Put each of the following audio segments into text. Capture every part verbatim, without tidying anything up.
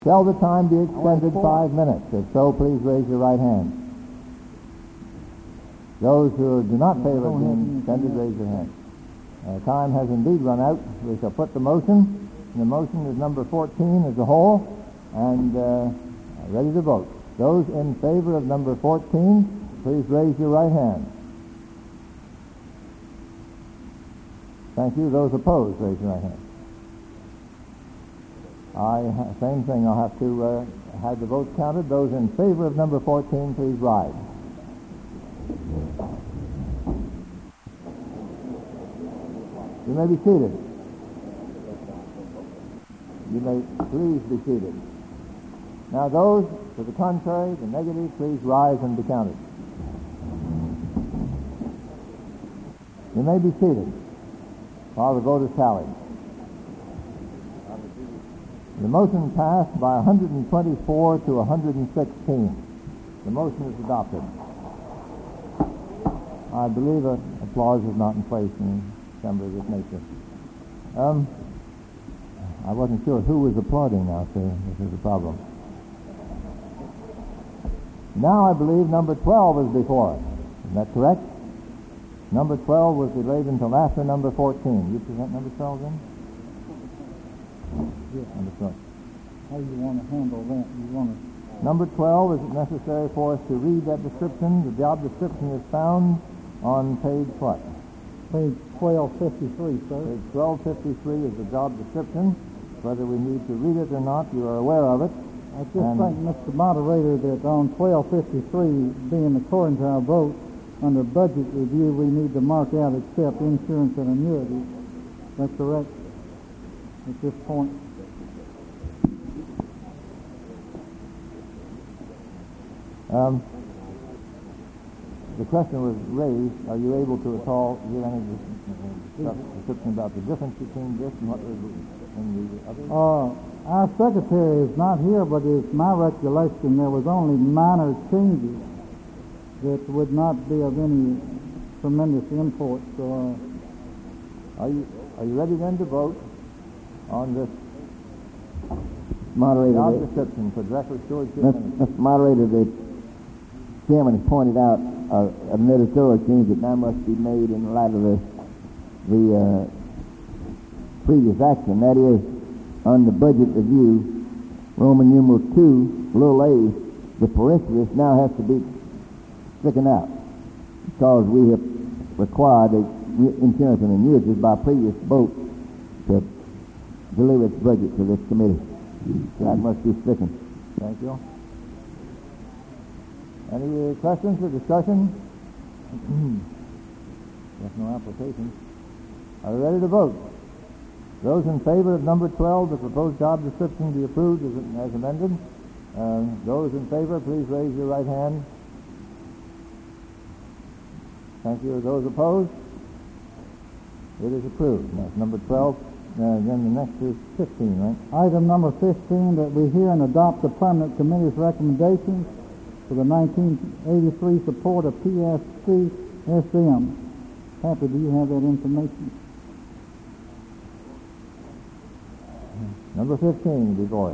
Shall the time be extended five minutes? If so, please raise your right hand. Those who do not favor being extended, raise your hand. Uh, time has indeed run out. We shall put the motion. The motion is number fourteen as a whole, and uh, ready to vote. Those in favor of number fourteen, please raise your right hand. Thank you. Those opposed, raise your right hand. I, same thing, I'll have to uh, have the votes counted. Those in favor of number fourteen, please rise. You may be seated. You may please be seated. Now those to the contrary, the negative, please rise and be counted. You may be seated while the vote is tallied. The motion passed by one hundred twenty-four to one hundred sixteen. The motion is adopted. I believe uh, applause is not in place in assembly of this nature. Um, I wasn't sure who was applauding now, so this is a problem. Now I believe number twelve is before us. Is that correct? Number twelve was delayed until after number fourteen. You present number twelve then? Yes. Number twelve. How do you want to handle that? You want to... Number twelve, is it necessary for us to read that description? The job description is found on page what? Page twelve fifty-three, sir. Page twelve fifty-three is the job description. Whether we need to read it or not, you are aware of it. I just And think, Mister Moderator, that on twelve fifty-three, being according to our vote, under budget review, we need to mark out except insurance and annuities. That's correct at this point. Um, the question was raised, are you able to at all give any description about the difference between this and what was in the other? Uh, our secretary is not here, but it's my recollection there was only minor changes that would not be of any tremendous import. So, uh, are you are you ready then to vote on this Moderator, job the, description for director stewardship? Mister Moderator, the chairman has pointed out uh, an editorial change that now must be made in light of the the uh, previous action. That is, on the budget review, Roman numeral two, little a, the parenthesis now has to be stricken out because we have required the insurance and annuities by previous vote to deliver its budget to this committee. That must be stricken. Thank you. Any questions or discussion? There's no application. Are we ready to vote? Those in favor of number twelve, the proposed job description be approved as, as amended. Uh, those in favor, please raise your right hand. Thank you. Those opposed? It is approved. That's number twelve. Uh, then the next is fifteen, right? item number fifteen, that we hear and adopt the permanent committee's recommendations for the nineteen eighty-three support of P S C S M. Happy, do you have that information? Number fifteen before us.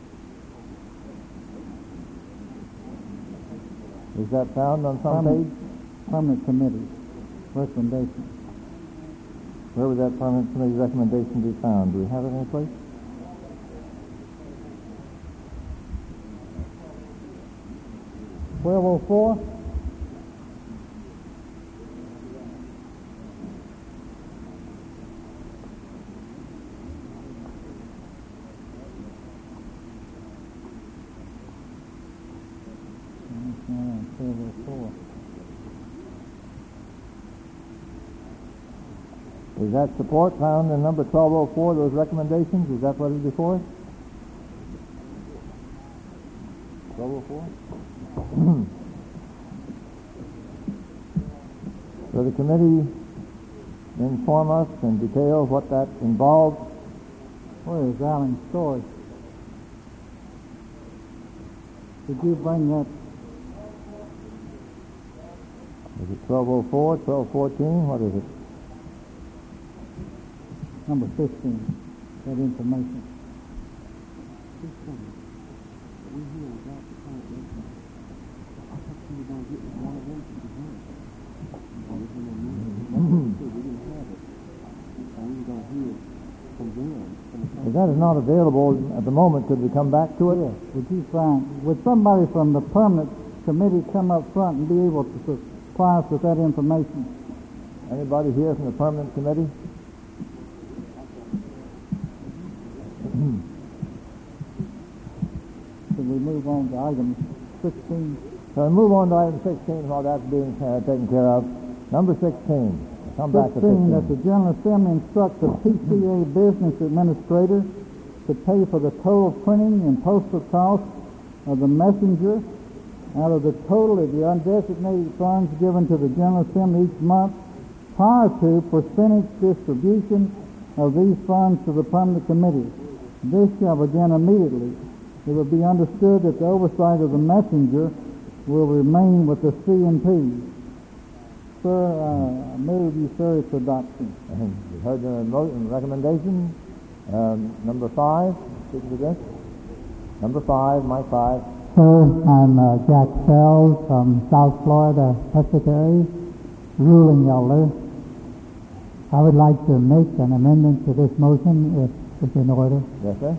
Is that found on some Permanent, page? permanent committee recommendation. Where would that permanent committee recommendation be found? Do we have it any place? twelve oh four? twelve oh four. Is that support found in number twelve oh four, those recommendations? Is that what is before us? twelve oh four? So the committee inform us in detail what that involves. Where is Alan's story? Did you bring that? Is it twelve oh four, twelve fourteen? What is it? Number fifteen, that information. that is not available at the moment. Could we come back to it? Yes. Would you find, would somebody from the permanent committee come up front and be able to supply us with that information? Anybody here from the permanent committee? Should we move on to item sixteen? So we move on to item sixteen while that's being uh, taken care of. Number sixteen. Come back to sixteen, sixteen. that the General Assembly instructs the P C A business administrator to pay for the total printing and postal costs of the messenger out of the total of the undesignated funds given to the General Assembly each month prior to percentage distribution of these funds to the permanent committee. This shall begin immediately. It will be understood that the oversight of the messenger will remain with the C and P. Sir, uh, I move you, sir, its adoption. You've heard the mo- recommendation. Um, number five, speak to this. Number five, Mike five. Sir, I'm uh, Jack Fells from South Florida Presbytery, ruling elder. I would like to make an amendment to this motion if it's in order. Yes, sir.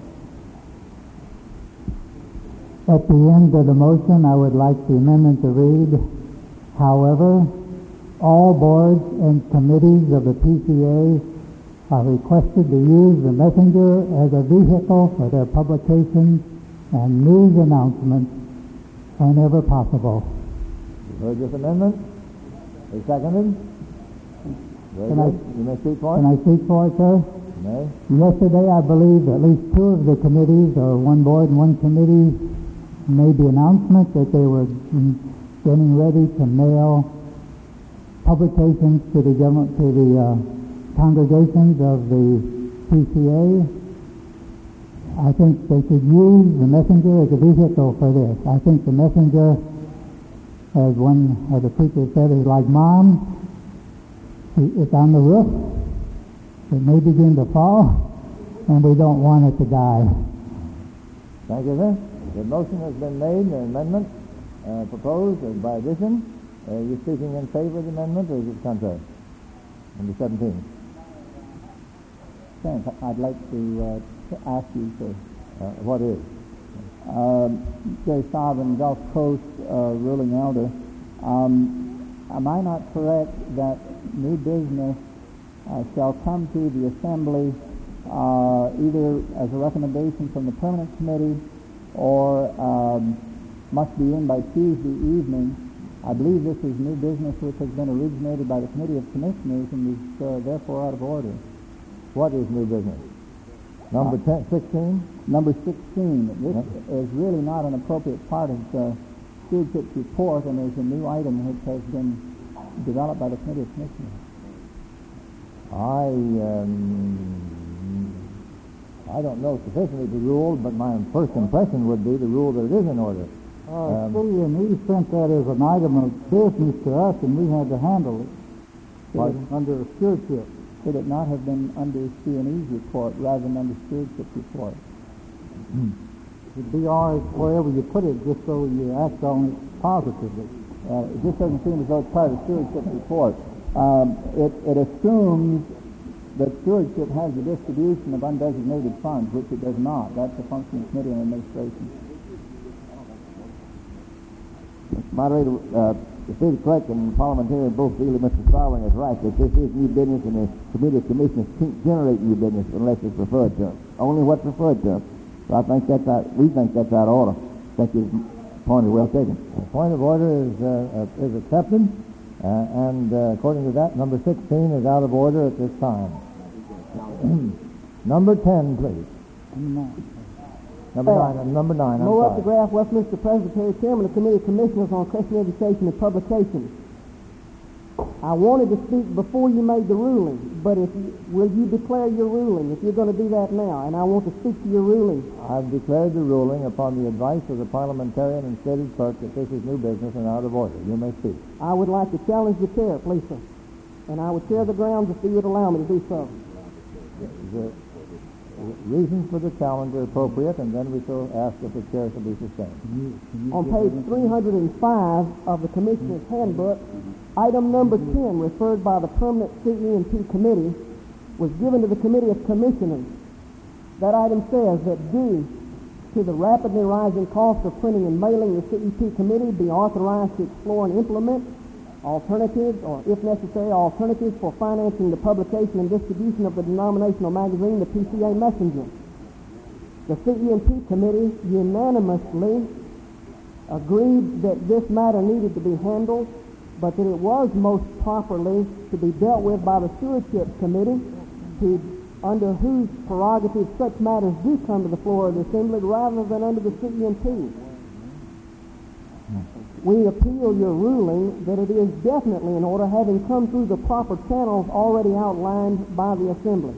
At the end of the motion, I would like the amendment to read, however, all boards and committees of the P C A are requested to use the messenger as a vehicle for their publications and news announcements whenever possible. You've heard this amendment. Is seconded? Very Can I- good. You may speak for it. Can I speak for it, sir? You may. Yesterday, I believe at least two of the committees, or one board and one committee, made the announcement that they were mm, getting ready to mail publications to the government, to the uh, congregations of the P C A. I think they could use the messenger as a vehicle for this. I think the messenger, as one of the preachers said, is like mom. It's on the roof. It may begin to fall, and we don't want it to die. Thank you, sir. The motion has been made, the amendment uh, proposed uh, by addition. Uh, you're speaking in favor of the amendment, or is it contrary? Number seventeen. Thanks. I'd like to, uh, to ask you, sir. Uh, what is? Um, Jerry Sullivan, Gulf Coast uh, ruling elder. Um, am I not correct that new business uh, shall come to the Assembly uh, either as a recommendation from the permanent committee or um, must be in by Tuesday evening? I believe this is new business which has been originated by the Committee of Commissioners and is uh, therefore out of order. What is new business? Number Uh, ten, sixteen? Number sixteen, this Yep. is really not an appropriate part of the stewardship report, and there's a new item which has been developed by the Committee of Commissioners. I, um, I don't know sufficiently the rule, but my first impression would be the rule that it is in order. Uh, Um, City and he sent that as an item of business to us, and we had to handle it Pardon? under stewardship. Should it not have been under C and E's report rather than under stewardship report? It'd be all right wherever you put it, just so you act on it positively. Uh, it just doesn't seem as though it's part of the stewardship report. Um, it, it assumes that stewardship has the distribution of undesignated funds, which it does not. That's a function of the Committee on Administration. Moderator, uh, the city clerk and parliamentarian both feel that Mister Starling is right, that this is new business and the Committee of Commissioners can't generate new business unless it's referred to them. Only what's referred to them. So I think that's out, we think that's out of order. I think his point is well taken. The point of order is, uh, uh, is accepted, uh, and uh, according to that, number sixteen is out of order at this time. Number ten, please. Number Uh, nine, number nine, I'm Mo sorry. Updegraff, Westminster Presbytery, Chairman of the Committee of Commissioners on Christian Education and Publications. I wanted to speak before you made the ruling, but if you, will you declare your ruling, if you're going to do that now? And I want to speak to your ruling. I've declared the ruling upon the advice of the parliamentarian and city clerk that this is new business and out of order. You may speak. I would like to challenge the chair, please, sir. And I would share the grounds if you would allow me to do so. The reasons for the challenge are appropriate, and then we shall ask if the chair shall be sustained. On page three hundred five of the Commissioner's Handbook, item number ten, referred by the permanent C E and P committee, was given to the Committee of Commissioners. That item says that due to the rapidly rising cost of printing and mailing, the C E P committee be authorized to explore and implement alternatives, or if necessary, alternatives for financing the publication and distribution of the denominational magazine, the P C A Messenger. The C E P committee unanimously agreed that this matter needed to be handled, but that it was most properly to be dealt with by the Stewardship Committee, to, under whose prerogative such matters do come to the floor of the Assembly rather than under the C E P. We appeal your ruling that it is definitely in order, having come through the proper channels already outlined by the Assembly.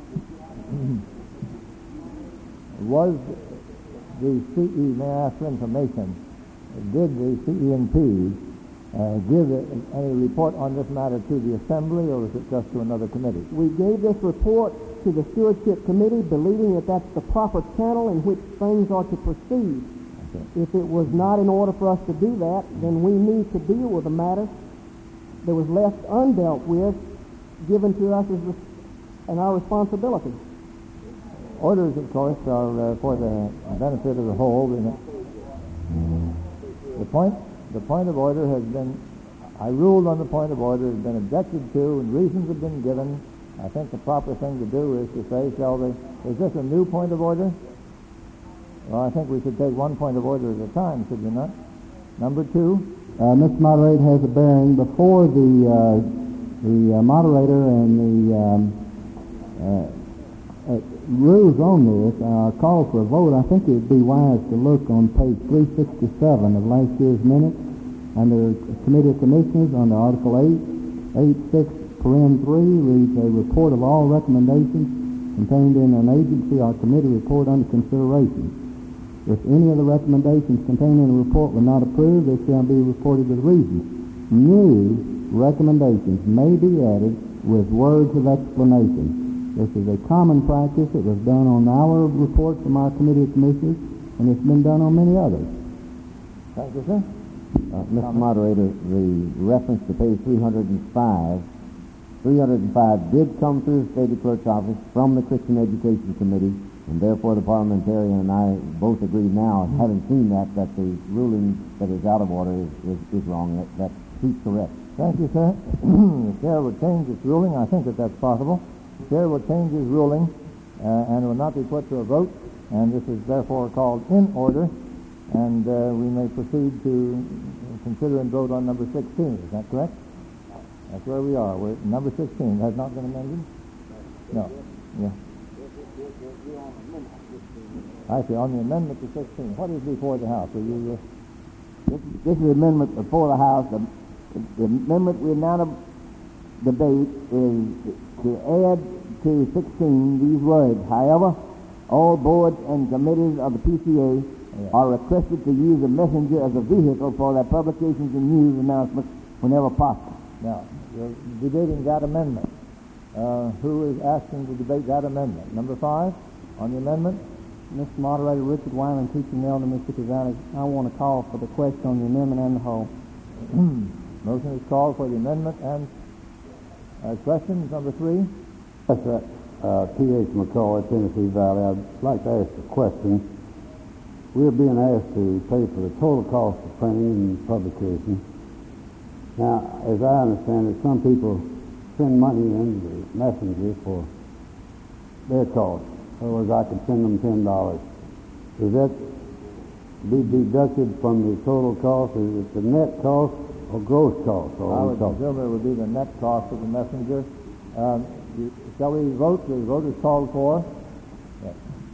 Was the C E, may I ask for information, did the C E N P uh, give any report on this matter to the Assembly, or was it just to another committee? We gave this report to the Stewardship Committee, believing that that's the proper channel in which things are to proceed. Okay. If it was not in order for us to do that, then we need to deal with the matter that was left undealt with, given to us as the, and our responsibility. Orders, of course, are uh, for the benefit of the whole. The point, the point of order has been, I ruled on the point of order, has been objected to, and reasons have been given. I think the proper thing to do is to say, shall they, is this a new point of order? Well, I think we should take one point of order at a time, should we not? Number two. Uh, Mister Moderator, has a bearing. Before the uh, the uh, moderator and the um, uh, uh, rules on this uh, call for a vote, I think it would be wise to look on page three sixty-seven of last year's minutes under Committee of Commissioners under Article eight, eight six, paren three, reads a report of all recommendations contained in an agency or committee report under consideration. If any of the recommendations contained in the report were not approved, they shall be reported with reasons. New recommendations may be added with words of explanation. This is a common practice. It was done on our report from our Committee of Commissioners, and it's been done on many others. Thank you, sir. Uh, Mister Moderator, the reference to page three hundred five, three hundred five did come through the State Clerk's office from the Christian Education Committee, and therefore the parliamentarian and I both agree now, mm-hmm. having seen that, that the ruling that is out of order is, is, is wrong. That, that he's correct. Thank you, sir. The chair will change its ruling. I think that that's possible. The chair will change his ruling uh, and will not be put to a vote, and this is therefore called in order, and uh, we may proceed to consider and vote on number sixteen. Is that correct? That's where we are. We're number sixteen. Has not been amended? No. Yeah. I see. On the amendment to sixteen, what is before the House? Are you? Uh... This, this is the amendment before the House. The, the amendment we now debate is to add to sixteen these words. However, all boards and committees of the P C A yeah. are requested to use the messenger as a vehicle for their publications and news announcements whenever possible. Now, you're debating that amendment. Uh, who is asking to debate that amendment? Number five on the amendment. Mister Moderator, Richard Wyman, teaching elder, Mississippi Valley. I want to call for the question on the amendment and the whole. Motion is called for the amendment and uh, questions. Number three. Yes, sir. Uh, T H McCoy, Tennessee Valley. I'd like to ask a question. We're being asked to pay for the total cost of printing and publication. Now, as I understand it, some people send money in the messenger for their cost. In other words, I could send them ten dollars. Does that be deducted from the total cost? Is it the net cost or gross cost? Or I would presume it would be the net cost of the messenger. Um, you, shall we vote? The vote is called for. Yes.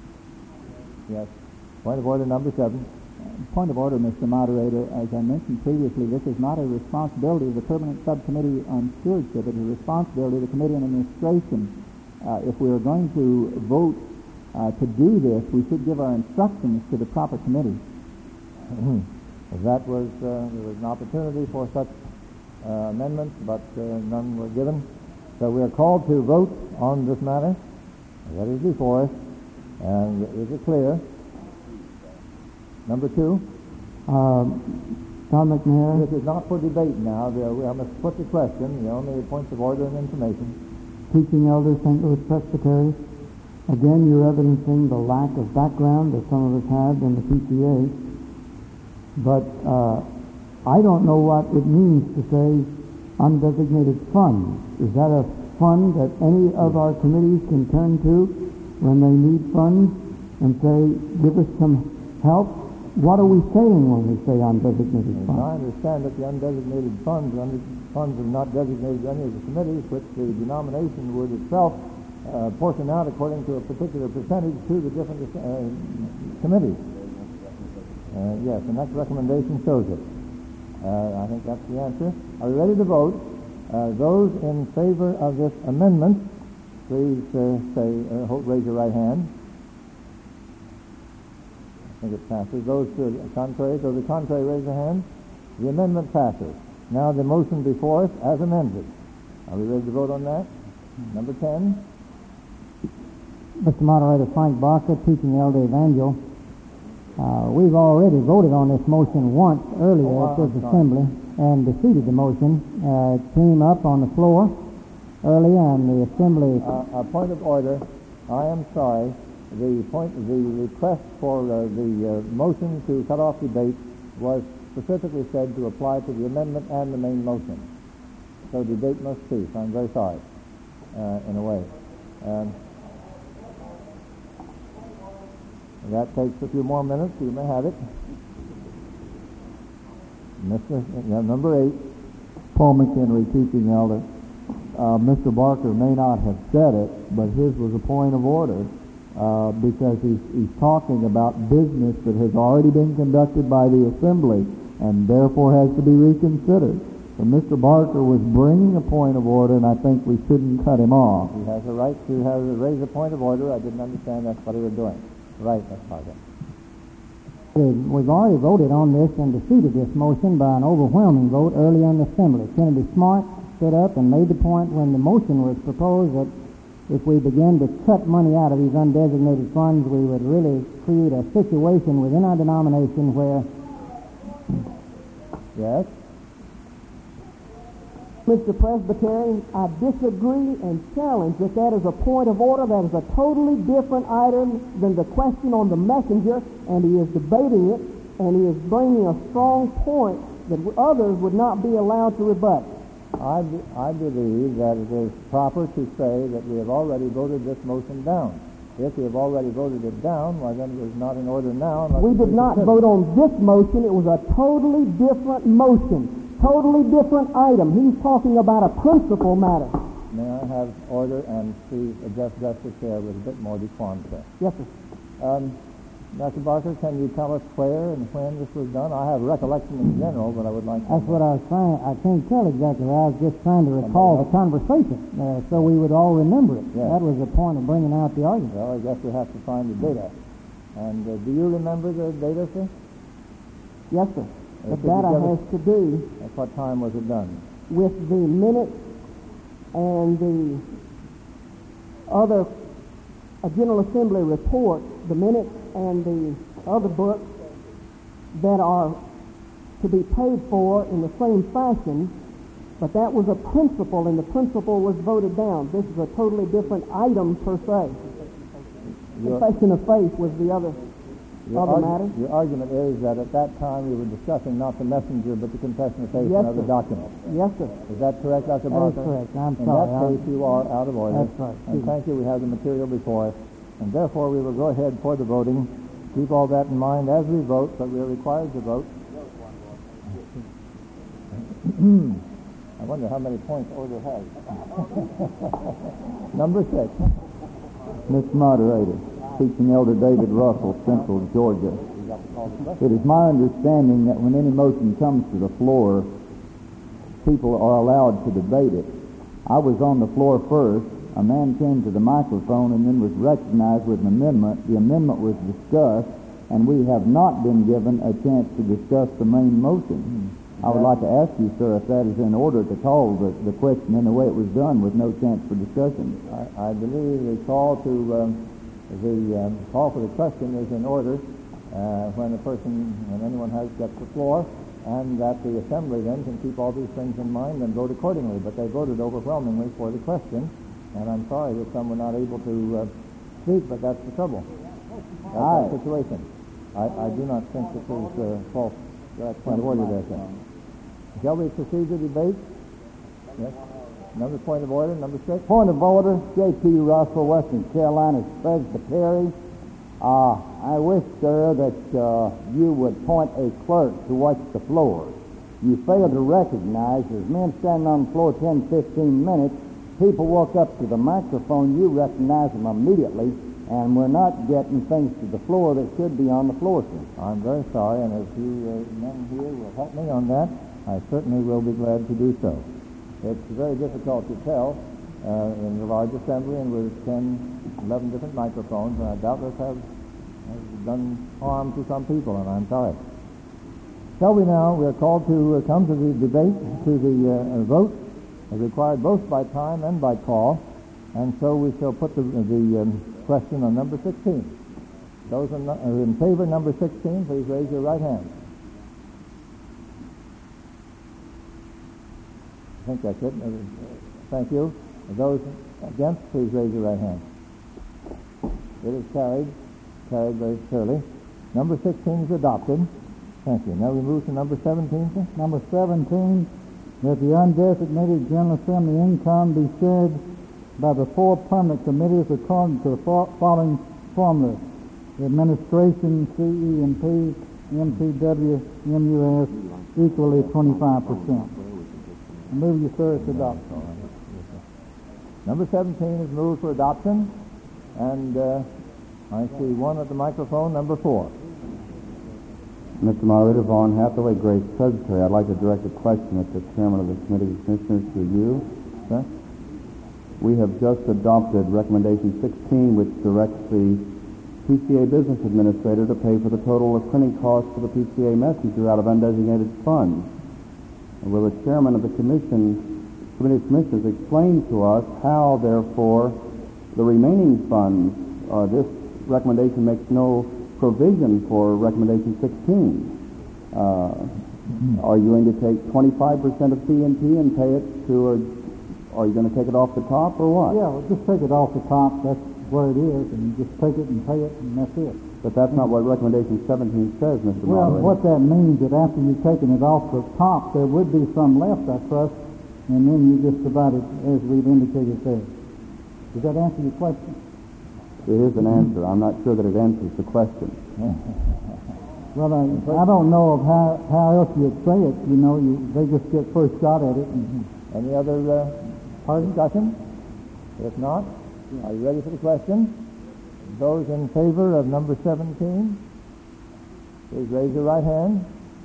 Yes. Point of order number seven. Uh, point of order, Mister Moderator. As I mentioned previously, this is not a responsibility of the Permanent Subcommittee on Stewardship. It is a responsibility of the Committee on Administration. Uh, if we are going to vote Uh, to do this, we should give our instructions to the proper committee. That was, uh, there was an opportunity for such uh, amendments, but uh, none were given. So we are called to vote on this matter. That is before us. And is it clear? Number two. Uh, Tom McNair. This is not for debate now. I must put the question, the only points of order and information. Teaching elder, Saint Louis Presbytery. Again, you're evidencing the lack of background that some of us have in the P T A. But uh, I don't know what it means to say undesignated funds. Is that a fund that any of our committees can turn to when they need funds and say, give us some help? What are we saying when we say undesignated As funds? I understand that the undesignated funds, under, funds are not designated to any of the committees, which the denomination would itself uh, portion out according to a particular percentage to the different uh, committees. Uh, yes, and that recommendation shows it. Uh, I think that's the answer. Are we ready to vote? Uh, those in favor of this amendment, please uh, say, uh, hold, raise your right hand. I think it passes. Those uh, contrary, those are contrary, raise your hand. The amendment passes. Now the motion before us as amended. Are we ready to vote on that? Number ten. Mister Moderator, Frank Barker, teaching elder evangel. Uh, we've already voted on this motion once earlier Oh, at this I'm sorry. assembly and defeated the motion. Uh, it came up on the floor earlier and the assembly... Uh, a point of order. I am sorry. The point, the request for uh, the uh, motion to cut off debate was specifically said to apply to the amendment and the main motion. So debate must cease. I'm very sorry, uh, in a way. Um, that takes a few more minutes. You may have it. Mister Uh, number eight. Paul McHenry, teaching elder. Uh, Mister Barker may not have said it, but his was a point of order uh, because he's, he's talking about business that has already been conducted by the assembly and therefore has to be reconsidered. So Mister Barker was bringing a point of order, and I think we shouldn't cut him off. He has a right to have raise a point of order. I didn't understand that's what he was doing. Right, Mister Barker. We've already voted on this and defeated this motion by an overwhelming vote earlier in the assembly. Kennedy Smart stood up and made the point when the motion was proposed that if we begin to cut money out of these undesignated funds, we would really create a situation within our denomination where... Yes? Mister Presbyterian, I disagree and challenge that that is a point of order. That is a totally different item than the question on the messenger, and he is debating it, and he is bringing a strong point that others would not be allowed to rebut. I, be, I believe that it is proper to say that we have already voted this motion down. If we have already voted it down, why then it is not in order now. We did not vote on this motion. It was a totally different motion. Totally different item. He's talking about a principal matter. May I have order and please address Justice Chair with a bit more decorum, sir. Yes, sir. Um, Doctor Barker, can you tell us where and when this was done? I have recollection in general, but I would like to That's what I was trying... I can't tell exactly. I was just trying to recall the conversation uh, so we would all remember it. Yes. That was the point of bringing out the argument. Well, I guess we have to find the data. And uh, do you remember the data, sir? Yes, sir. Uh, The could you data give has us- to do At what time was it done? with the minutes and the other a General Assembly report, the minutes and the other books that are to be paid for in the same fashion, but that was a principle, and the principle was voted down. This is a totally different item per se. Your- Confession of faith was the other Your, other argu- matter. your argument is that at that time we were discussing not the messenger but the confession of faith Yes, and other sir. documents. Yes, sir. Is that correct, Doctor That is Barker? correct. I'm In sorry. that I'm- case, you are out of order. That's right. And thank you. We have the material before us. And therefore, we will go ahead for the voting. Keep all that in mind as we vote, but we are required to vote. I wonder how many points order has. Number six. Mister Moderator, teaching elder David Russell, Central Georgia. It is my understanding that when any motion comes to the floor, people are allowed to debate it. I was on the floor first. A man came to the microphone and then was recognized with an amendment. The amendment was discussed, and we have not been given a chance to discuss the main motion. I would like to ask you, sir, if that is in order to call the, the question in the way it was done with no chance for discussion. I, I believe the call to um, the um, call for the question is in order uh, when a person, when anyone has gets the floor, and that the assembly then can keep all these things in mind and vote accordingly. But they voted overwhelmingly for the question, and I'm sorry that some were not able to uh, speak, but that's the trouble. That's Aye. the situation. I, I do not think that there's uh, false that's point of order there, sir. Shall we proceed to debate? Yes. Another point of order, number six. Point of order, J T. Russell, Western Carolina Presbytery. Uh, I wish, sir, that uh, you would point a clerk to watch the floor. You fail to recognize there's men standing on the floor ten, fifteen minutes. People walk up to the microphone, you recognize them immediately, and we're not getting things to the floor that should be on the floor, sir. I'm very sorry, and if you uh, men here will help me on that, I certainly will be glad to do so. It's very difficult to tell uh, in the large assembly and with ten, eleven different microphones, and I doubtless have, have done harm to some people, and I'm sorry. Shall we now, we are called to uh, come to the debate, to the uh, vote, as required both by time and by call, and so we shall put the, the um, question on number sixteen. Those are in favor of number sixteen, please raise your right hand. I think that's it. Uh, Thank you. Those against, please raise your right hand. It is carried. Carried very clearly. Number sixteen is adopted. Thank you. Now we move to number seventeen, sir. Number seventeen, that the undesignated General Assembly income be shared by the four permanent committees according to the fo- following formula. Administration, C E and P, M T W, M U S, equally twenty-five percent. I move you, sir, it's adopted. Number seventeen is moved for adoption, and uh, I see one at the microphone, number four. Mister Moderator, Vaughn Hathaway, Grace Presbytery. I'd like to direct a question at the Chairman of the Committee of Commissioners to you. Sir? We have just adopted Recommendation sixteen, which directs the P C A Business Administrator to pay for the total of printing costs for the P C A Messenger out of undesignated funds. Will the Chairman of the Commission, Committee of Commissioners explain to us how, therefore, the remaining funds, uh, this recommendation makes no provision for Recommendation sixteen. Uh, are you going to take twenty-five percent of P and P and pay it to, or are you going to take it off the top, or what? Yeah, well, just take it off the top. That's where it is, and just take it and pay it, and that's it. But that's not what Recommendation seventeen says, Mister Well, Moderator. what that means that after you've taken it off the top, there would be some left, I trust, and then you just divide it as we've indicated there. Does that answer your question? It is an answer. I'm not sure that it answers the question. Well, I, I don't know of how, how else you'd say it. You know, you, they just get first shot at it. And, Any other uh, part of discussion? If not, are you ready for the question? Those in favor of number seventeen, please raise your right hand.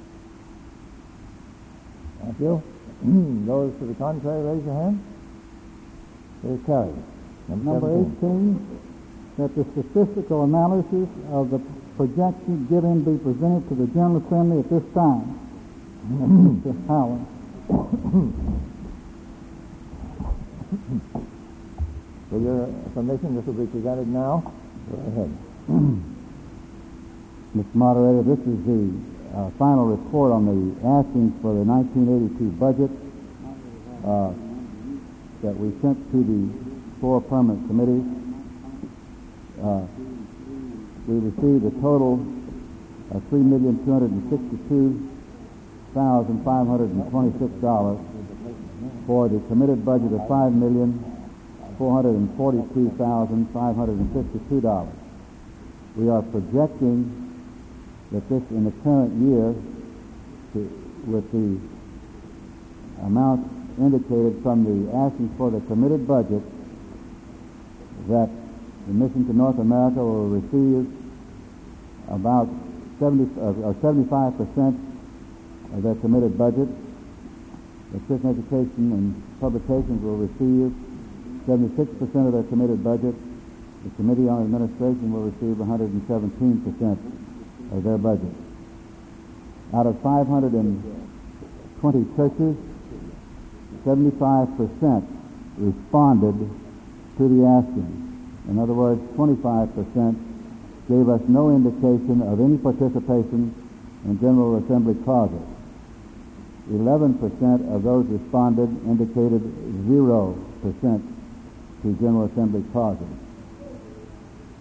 Thank you. Those to the contrary, raise your hand. It is carried. Number, Number eighteen, that the statistical analysis of the projection given be presented to the General Assembly at this time. That's Mister Howard. With your permission, this will be presented now. Go ahead. Mister Moderator, this is the uh, final report on the asking for the nineteen eighty-two budget uh, that we sent to the four permanent committees. Uh, we received a total of three million two hundred sixty-two thousand five hundred twenty-six dollars for the committed budget of five million four hundred forty-two thousand five hundred fifty-two dollars. We are projecting that this, in the current year, to, with the amount indicated from the asking for the committed budget, that the Mission to North America will receive about seventy or seventy-five percent of their committed budget. The Christian Education and Publications will receive seventy-six percent of their committed budget. The Committee on Administration will receive one hundred seventeen percent of their budget. Out of five hundred twenty churches, seventy-five percent responded to the asking. In other words, twenty-five percent gave us no indication of any participation in General Assembly causes. eleven percent of those responded indicated zero percent to General Assembly causes.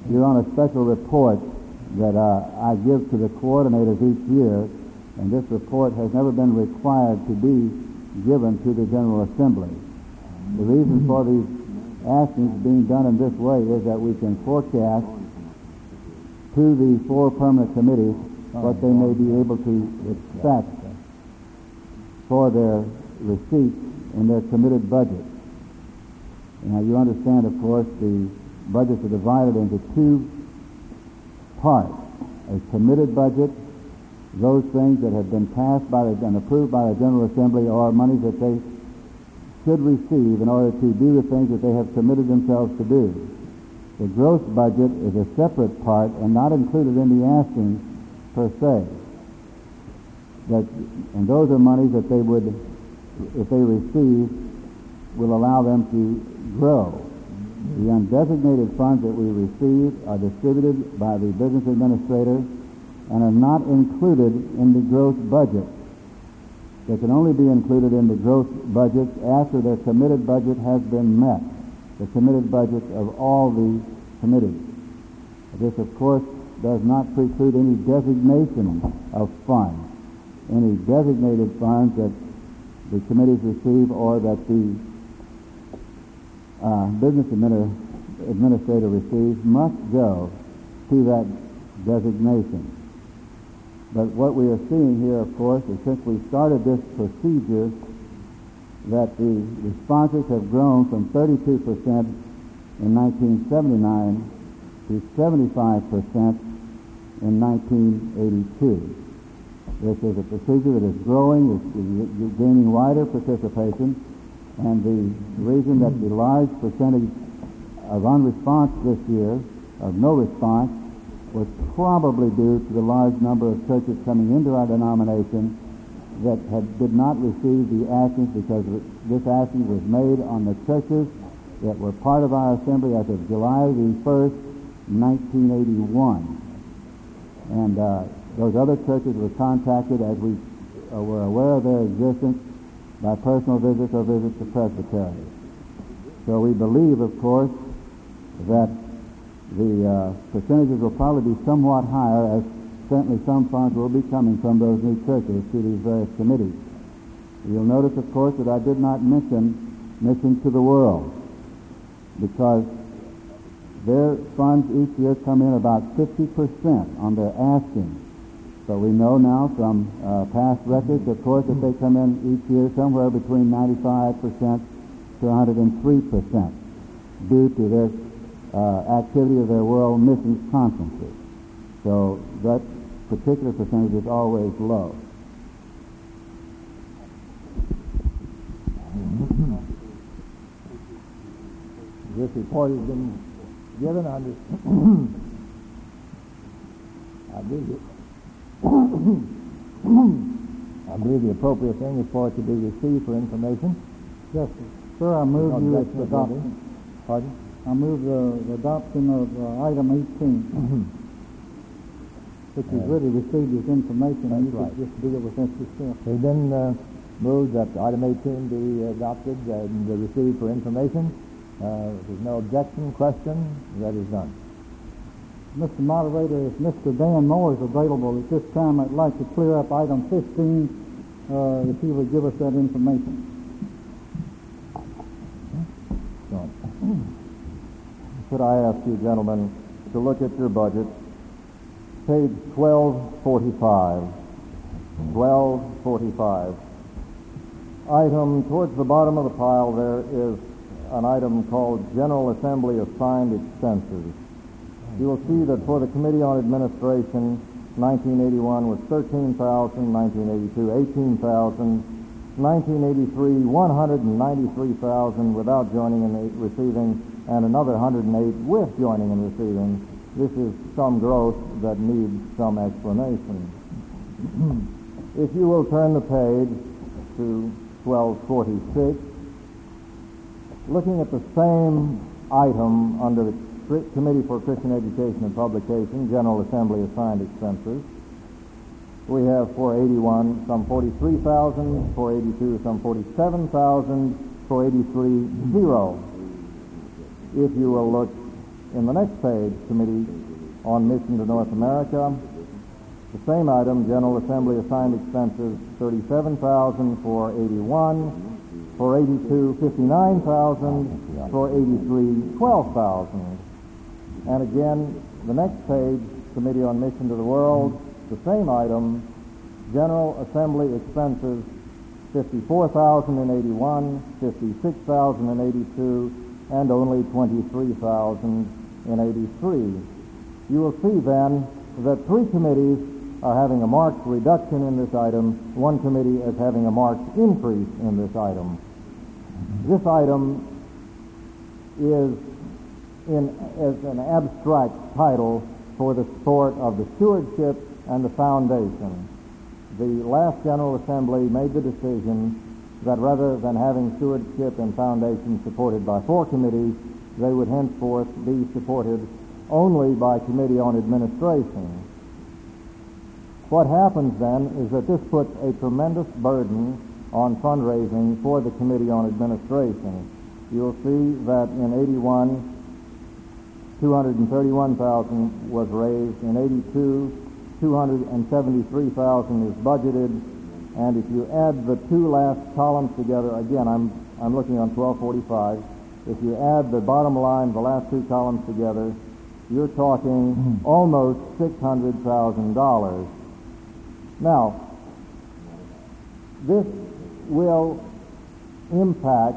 You're on a special report that uh, I give to the coordinators each year, and this report has never been required to be given to the General Assembly. The reason for these askings being done in this way is that we can forecast to the four permanent committees what they may be able to expect for their receipts in their committed budget. Now, you understand, of course, the budgets are divided into two parts. A committed budget, those things that have been passed by the, and approved by the General Assembly, or monies that they should receive in order to do the things that they have committed themselves to do. The gross budget is a separate part and not included in the asking per se. That, and those are monies that they would, if they receive, will allow them to grow. The undesignated funds that we receive are distributed by the business administrator and are not included in the gross budget. They can only be included in the gross budget after their committed budget has been met, the committed budgets of all the committees. This, of course, does not preclude any designation of funds, any designated funds that the committees receive or that the uh, business administ- administrator receives must go to that designation. But what we are seeing here, of course, is since we started this procedure, that the responses have grown from thirty-two percent in nineteen seventy-nine to seventy-five percent in nineteen eighty-two. This is a procedure that is growing, is gaining wider participation, and the reason that the large percentage of unresponse this year, of no response, was probably due to the large number of churches coming into our denomination that had, did not receive the askings, because this asking was made on the churches that were part of our assembly as of July the first, nineteen eighty-one. And uh, those other churches were contacted as we uh, were aware of their existence by personal visits or visits to presbyteries. So we believe, of course, that the uh, percentages will probably be somewhat higher, as certainly some funds will be coming from those new churches to these various committees. You'll notice, of course, that I did not mention Mission to the World, because their funds each year come in about fifty percent on their asking. So we know now from uh, past records, of course, that they come in each year somewhere between ninety-five percent to one hundred three percent due to their uh, activity of their world missions conferences. So that particular percentage is always low. This report has been given under I believe it. I believe the appropriate thing is for it to be received for information. Yes, sir. Sir, I move No you objection its to that. adoption. Pardon? I move the, the adoption of uh, item eighteen, which is Uh, really received as information, and you that's could right. just deal with that yourself. It's been uh, moved that item eighteen be adopted and received for information. Uh, if there's no objection, question, that is done. Mister Moderator, if Mister Dan Moore is available at this time, I'd like to clear up item fifteen, uh, if he would give us that information. Go on. Could I ask you gentlemen to look at your budget, page twelve forty-five. twelve forty-five. Item towards the bottom of the pile there is an item called General Assembly Assigned Expenses. You will see that for the Committee on Administration, nineteen eighty-one was thirteen thousand, nineteen eighty-two, eighteen thousand, nineteen eighty-three, one hundred ninety-three thousand without joining and receiving, and another one hundred eight with joining and receiving. This is some growth that needs some explanation. If you will turn the page to twelve forty-six, looking at the same item under the Committee for Christian Education and Publication, General Assembly Assigned Expenses, we have four eighty-one, some forty-three thousand, four eighty-two, some forty-seven thousand, four eighty-three, zero. If you will look In the next page, Committee on Mission to North America, the same item, General Assembly assigned expenses, thirty-seven thousand for eighty-one, for eighty-two, fifty-nine thousand, for eighty-three, twelve thousand. And again, the next page, Committee on Mission to the World, the same item, General Assembly expenses, fifty-four thousand in eighty-one, fifty-six thousand in eighty-two, and only twenty-three thousand in eighty-three. You will see then that three committees are having a marked reduction in this item, one committee is having a marked increase in this item. This item is in as an abstract title for the support of the stewardship and the foundation. The last General Assembly made the decision that rather than having stewardship and foundation supported by four committees, they would henceforth be supported only by Committee on Administration. What happens then is that this puts a tremendous burden on fundraising for the Committee on Administration. You'll see that in eighty-one, two hundred thirty-one thousand was raised. In eighty-two, two hundred seventy-three thousand is budgeted. And if you add the two last columns together, again, I'm, I'm looking on twelve forty-five. If you add the bottom line, the last two columns together, you're talking mm-hmm. almost six hundred thousand dollars. Now, this will impact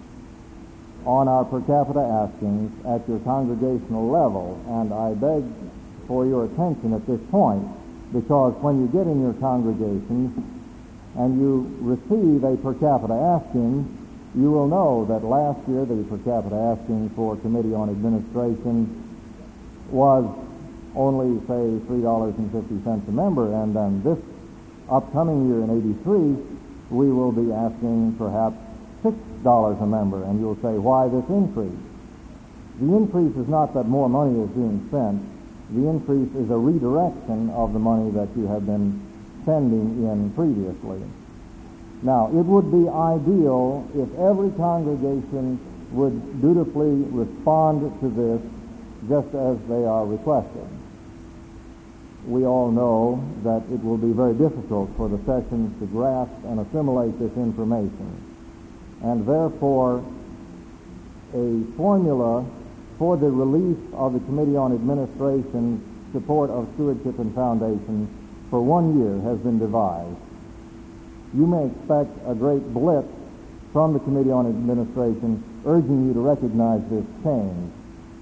on our per capita askings at your congregational level, and I beg for your attention at this point, because when you get in your congregation and you receive a per capita asking, you will know that last year the per capita asking for Committee on Administration was only, say, three dollars and fifty cents a member, and then this upcoming year in eighty-three, we will be asking perhaps six dollars a member, and you'll say, why this increase? The increase is not that more money is being spent. The increase is a redirection of the money that you have been sending in previously. Now, it would be ideal if every congregation would dutifully respond to this just as they are requested. We all know that it will be very difficult for the sessions to grasp and assimilate this information. And therefore, a formula for the relief of the Committee on Administration support of stewardship and foundation for one year has been devised. You may expect a great blitz from the Committee on Administration urging you to recognize this change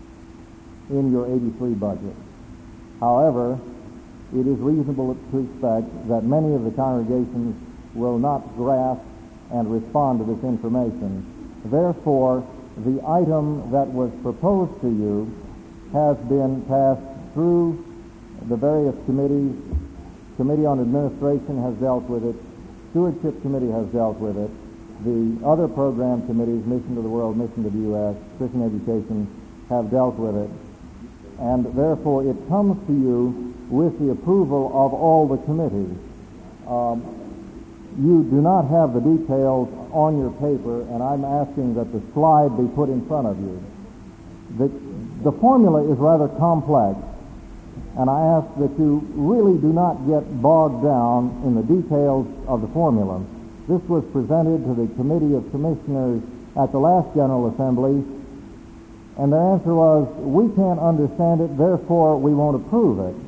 in your eighty-three budget. However, it is reasonable to expect that many of the congregations will not grasp and respond to this information. Therefore, the item that was proposed to you has been passed through the various committees. Committee on Administration has dealt with it. Stewardship Committee has dealt with it. The other program committees, Mission to the World, Mission to the U S, Christian Education, have dealt with it. And therefore, it comes to you with the approval of all the committees. Um, you do not have the details on your paper, and I'm asking that the slide be put in front of you. The, the formula is rather complex, and I ask that you really do not get bogged down in the details of the formula. This was presented to the Committee of Commissioners at the last General Assembly, and their answer was, we can't understand it, therefore we won't approve it.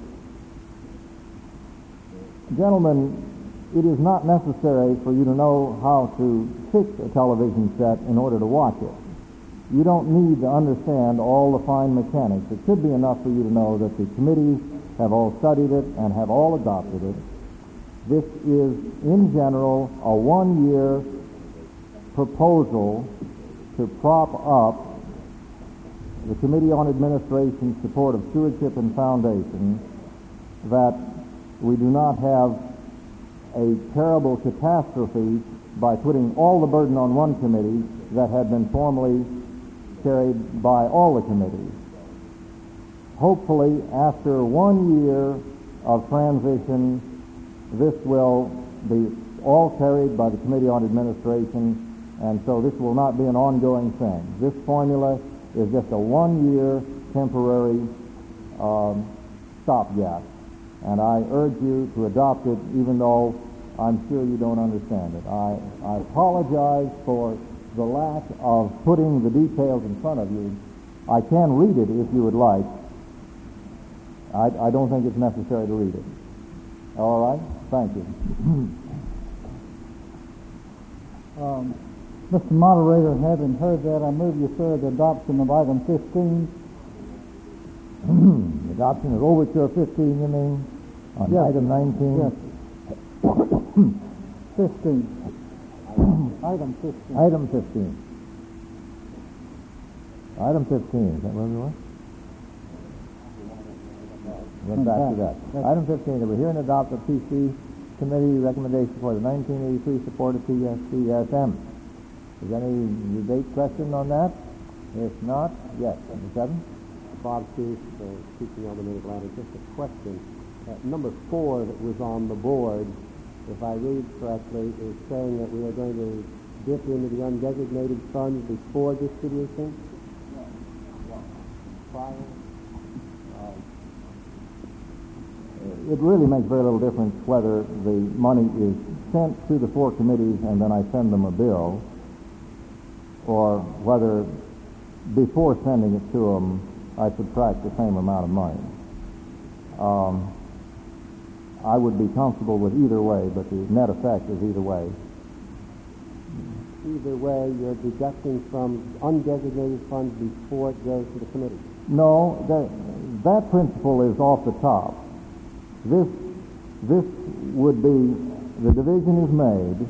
Gentlemen, it is not necessary for you to know how to fix a television set in order to watch it. You don't need to understand all the fine mechanics. It should be enough for you to know that the committees have all studied it and have all adopted it. This is, in general, a one-year proposal to prop up the Committee on Administration's support of stewardship and foundation, that we do not have a terrible catastrophe by putting all the burden on one committee that had been formerly carried by all the committees. Hopefully, after one year of transition, this will be all carried by the Committee on Administration, and so this will not be an ongoing thing. This formula is just a one-year temporary um, stopgap. And I urge you to adopt it, even though I'm sure you don't understand it. I, I apologize for the lack of putting the details in front of you. I can read it if you would like. I, I don't think it's necessary to read it. All right? Thank you. Um, Mister Moderator, having heard that, I move you, sir, the adoption of item fifteen. Adoption of overture fifteen, you mean? On Yes. item nineteen? Yes. fifteen. Item fifteen. Item fifteen. Item fifteen, is that where we were? Went back to that. That's- Item fifteen, that we hear and adopt the P C Committee recommendation for the nineteen eighty-three support of P S C S M. Is there any debate question on that? If not, yes. Number seven? Bob Keith, uh, teaching on the Mid-Atlantic. Just a question. Uh, number four that was on the board, if I read correctly, is saying that we are going to dip into the undesignated funds before distribution? Prior? It really makes very little difference whether the money is sent to the four committees and then I send them a bill, or whether before sending it to them I subtract the same amount of money. Um, I would be comfortable with either way, but the net effect is either way. Either way, you're deducting from undesignated funds before it goes to the committee. No, that, that principle is off the top. This, this would be, the division is made,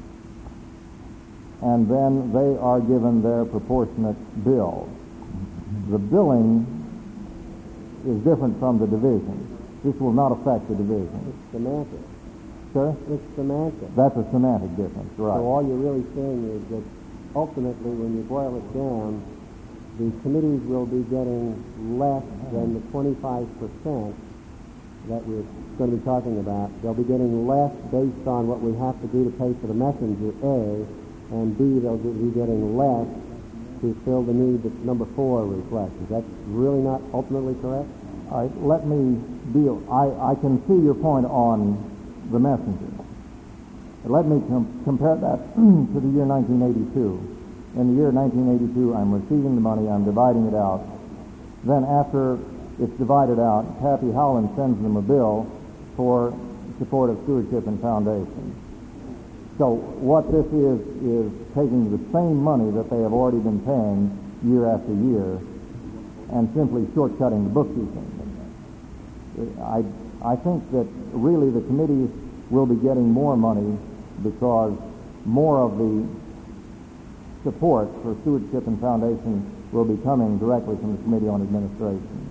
and then they are given their proportionate bill. The billing is different from the division. This will not affect the division. It's semantic. Sir? It's semantic. That's a semantic difference, right. So all you're really saying is that ultimately, when you boil it down, the committees will be getting less than the twenty-five percent that we're going to be talking about. They'll be getting less based on what we have to do to pay for the messenger, A, and B, they'll be getting less to fill the need that number four reflects. Is that really not ultimately correct? All right, let me deal. I, I can see your point on the messenger. But let me com- compare that to the year nineteen eighty-two. In the year nineteen eighty-two, I'm receiving the money, I'm dividing it out. Then after it's divided out, Kathy Howland sends them a bill for support of stewardship and foundation. So what this is, is taking the same money that they have already been paying year after year and simply shortcutting the bookkeeping. I, I think that really the committees will be getting more money because more of the support for stewardship and foundation will be coming directly from the Committee on Administration.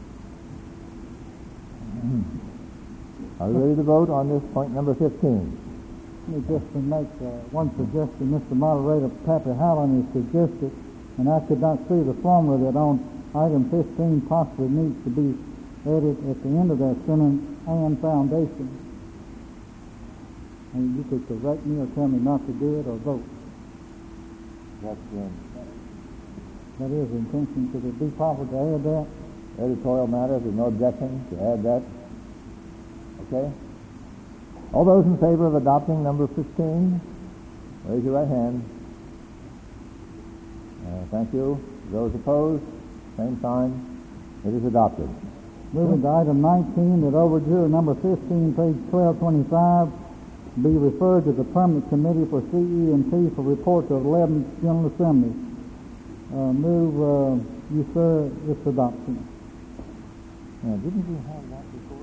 Are you ready to vote on this point number fifteen? Let me just to make uh, one suggestion. Mister Moderator, Pappy Howland has suggested, and I could not see the formula that on item fifteen possibly needs to be added at the end of that sentence, and foundation. And you could correct me or tell me not to do it or vote. That's uh, That is the intention. Could it be proper to add that? editorial matter. If there's no objection to add that. Okay? All those in favor of adopting number fifteen, raise your right hand. Uh, thank you. Those opposed, same sign. It is adopted. Moving to item nineteen, that overture number fifteen, page twelve twenty-five, be referred to the Permanent Committee for C E and T for report to eleventh General Assembly. Uh, move, uh, you sir, this adoption. Now, didn't you have that before?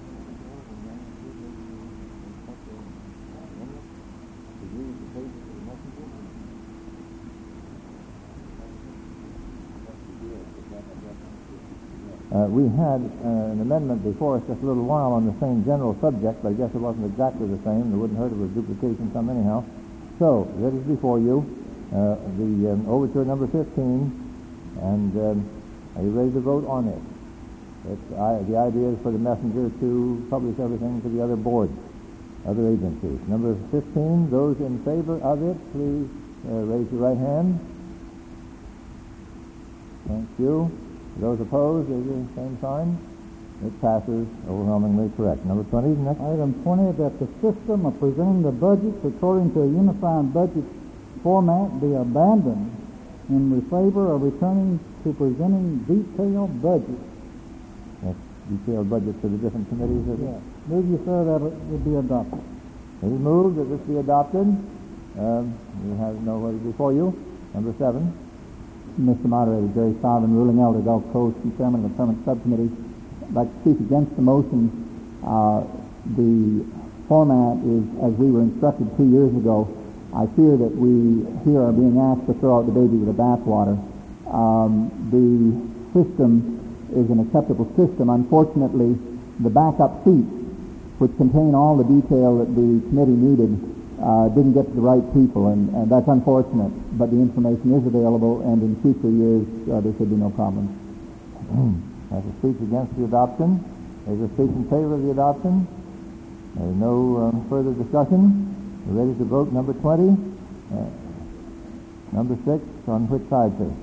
Uh, we had uh, an amendment before us just a little while on the same general subject, but I guess it wasn't exactly the same. It wouldn't hurt if it was duplication some anyhow. So, that is before you, uh, the um, overture number fifteen, and um, are you ready to vote on it? It's, I, the idea is for the messenger to publish everything to the other boards, other agencies. Number fifteen, those in favor of it, please uh, raise your right hand. Thank you. Those opposed, is the same sign. It passes overwhelmingly correct. Number twenty, next. Item twenty, that the system of presenting the budgets according to a unified budget format be abandoned in favor of returning to presenting detailed budgets. That's detailed budgets for the different committees. Of Yeah. Move you, sir, that it would be adopted. It is moved that this be adopted. Um, you have no what is before you. Number seven. Mister Moderator, Jerry Sullivan, ruling elder, Gulf Coast, and chairman of the permanent subcommittee. I'd like to speak against the motion. Uh, the format is as we were instructed two years ago. I fear that we here are being asked to throw out the baby with the bathwater. Um, the system is an acceptable system. Unfortunately, the backup sheets, which contain all the detail that the committee needed, uh, didn't get to the right people, and, and that's unfortunate. But the information is available, and in future years uh, there should be no problems. There's a speech against the adoption. There's a speech in favor of the adoption. There's no um, further discussion. We're ready to vote. Number twenty. Uh, number six, on which side, please?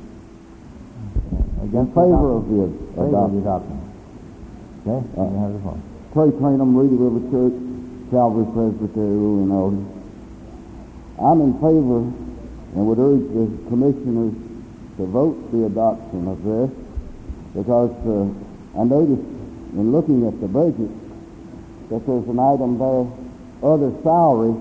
Against In favor of the favor of the adoption. Okay, Uh, you have the floor. Trey Trainum, Reedy River Church, Calvary Presbytery, ruling elder. I'm in favor and would urge the commissioners to vote the adoption of this, because uh, I noticed in looking at the budget that there's an item there, other salaries,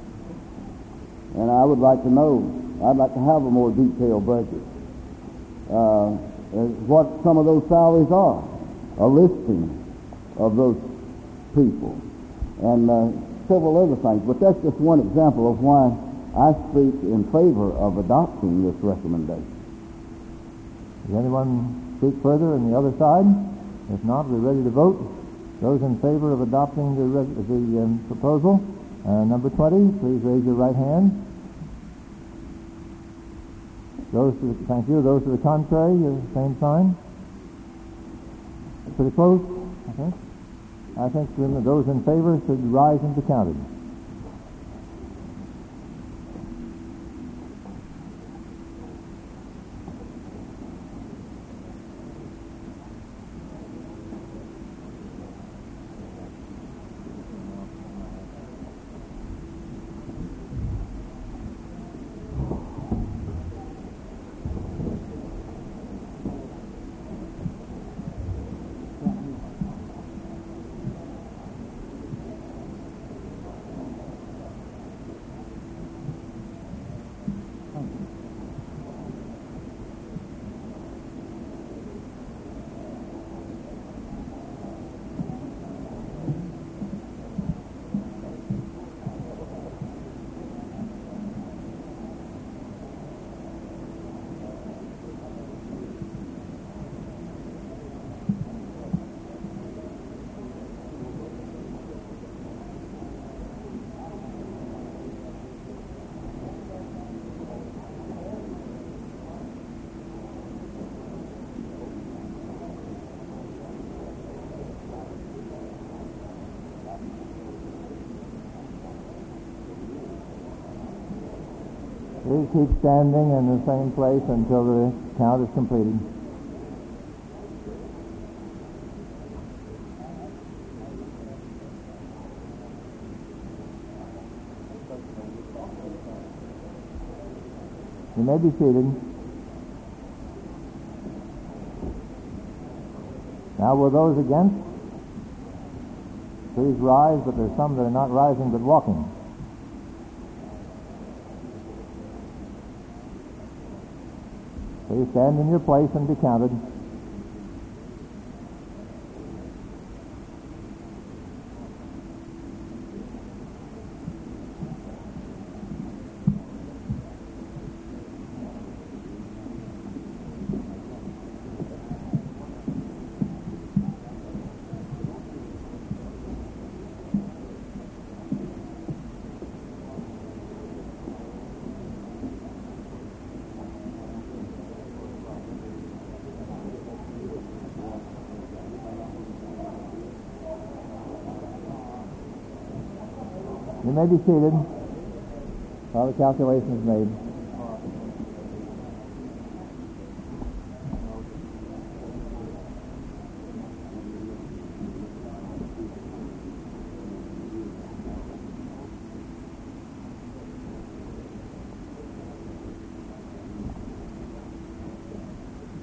and I would like to know, I'd like to have a more detailed budget. Uh, what some of those salaries are, a listing of those people, and uh, several other things. But that's just one example of why I speak in favor of adopting this recommendation. Does anyone speak further on the other side? If not, we're ready to vote. Those in favor of adopting the, res- the um, proposal, uh, number twenty, please raise your right hand. Those to the, thank you. Those to the contrary, the same sign. Pretty close, I think. I think um, those in favor should rise and be counted. Please keep standing in the same place until the count is completed. You may be seated. Now, will those against? Please rise, but there's some that are not rising but walking. Please stand in your place and be counted. You may be seated while the calculation is made.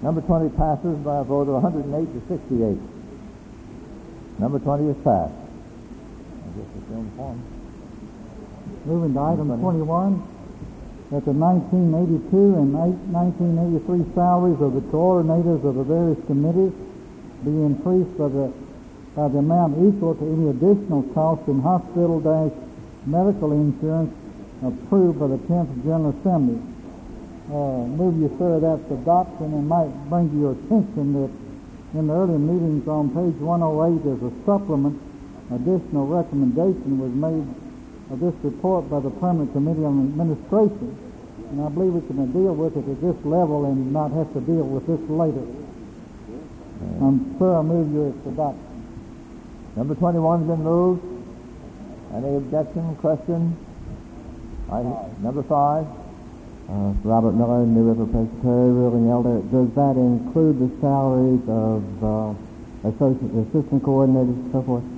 Number twenty passes by a vote of one hundred eight to sixty-eight. Number twenty is passed. I guess it's in form. Moving to item twenty-one, that the nineteen eighty-two and nineteen eighty-three salaries of the coordinators of the various committees be increased by the, by the amount equal to any additional cost in hospital dash medical insurance approved by the tenth General Assembly. Uh, move you, sir, that's adoption, and might bring to your attention that in the earlier meetings on page one oh eight as a supplement, additional recommendation was made of this report by the Permanent Committee on Administration, and I believe we can deal with it at this level and not have to deal with this later. Um, sir, I move you its adoption. Number twenty-one's been moved. Any objection, question? I, number five. Uh, Robert Miller, New River Presbytery, ruling elder. Does that include the salaries of uh, associate, assistant coordinators and so forth?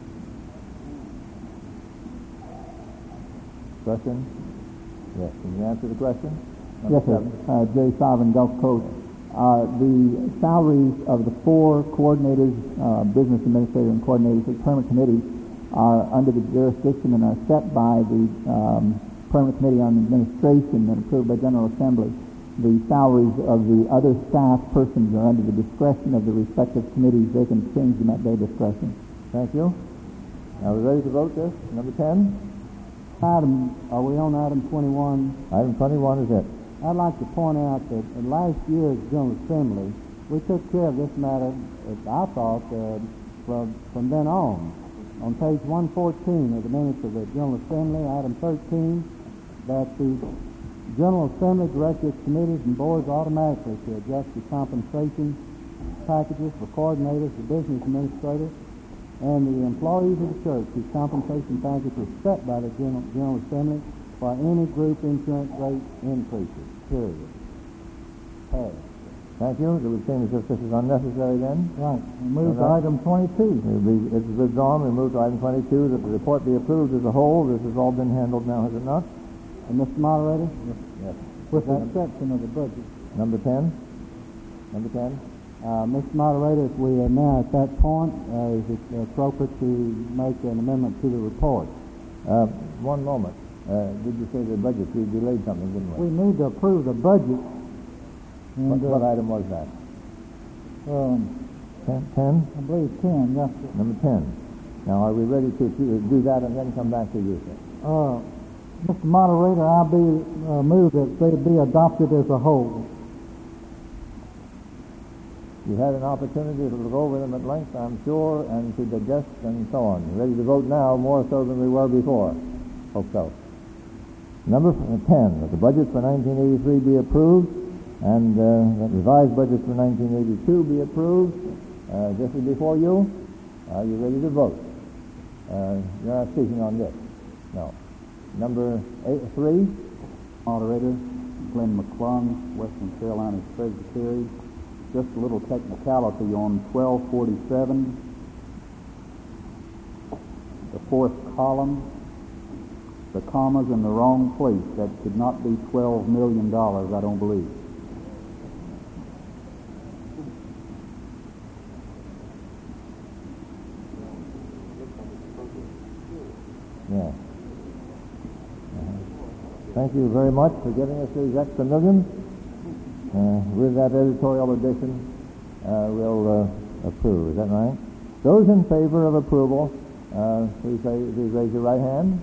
Question? Yes. Can you answer the question? Number Yes, sir. Uh, Jay Sovereign, Gulf Coast. Uh, the salaries of the four coordinators, uh, business administrator and coordinators of the permanent committee are under the jurisdiction and are set by the um, Permanent Committee on Administration and approved by General Assembly. The salaries of the other staff persons are under the discretion of the respective committees. They can change them at their discretion. Thank you. Now we're ready to vote this. Number ten. Item, are we on item twenty-one? Item twenty-one is it. I'd like to point out that at last year's General Assembly, we took care of this matter, as I thought, uh, from, from then on. On page one fourteen of the minutes of the General Assembly, item thirteen, that the General Assembly directs its committees and boards automatically to adjust the compensation packages for coordinators, the business administrators, and the employees of the church whose compensation package was set by the General, General Assembly for any group insurance rate increases, period. Pass. Thank you. It would seem as if this is unnecessary then. Right. We move to All right. item twenty-two. It'll be, it's withdrawn. We move to item twenty-two, that the report be approved as a whole. This has all been handled now, has it not? And Mister Moderator? Yes. With the exception of the budget. Number ten. Number ten. Uh, Mister Moderator, if we are now at that point, uh, is it appropriate to make an amendment to the report? Uh, one moment. Uh, did you say the budget? We delayed something, didn't we? We need to approve the budget. And, What, what uh, item was that? um, Ten? Ten? I believe ten, yes, sir. Number ten. Now, are we ready to, to do that and then come back to you, sir? Uh, Mister Moderator, I be uh, move that they be adopted as a whole. You had an opportunity to look over them at length, I'm sure, and to digest and so on. Ready to vote now more so than we were before. Hope so. Number ten, that the budget for nineteen eighty-three be approved, and uh, that revised budget for nineteen eighty-two be approved. Uh, this is before you. Are you ready to vote? Uh, you're not speaking on this. No. Number eight, three. Moderator, Glenn McClung, Western Carolina Presbytery. Just a little technicality on twelve forty-seven. The fourth column, the comma's in the wrong place. That could not be twelve million dollars, I don't believe. Yeah. Uh-huh. Thank you very much for giving us these extra millions. Uh, with that editorial addition, uh, we'll uh, approve. Is that right? Those in favor of approval, uh, please, say, please raise your right hand.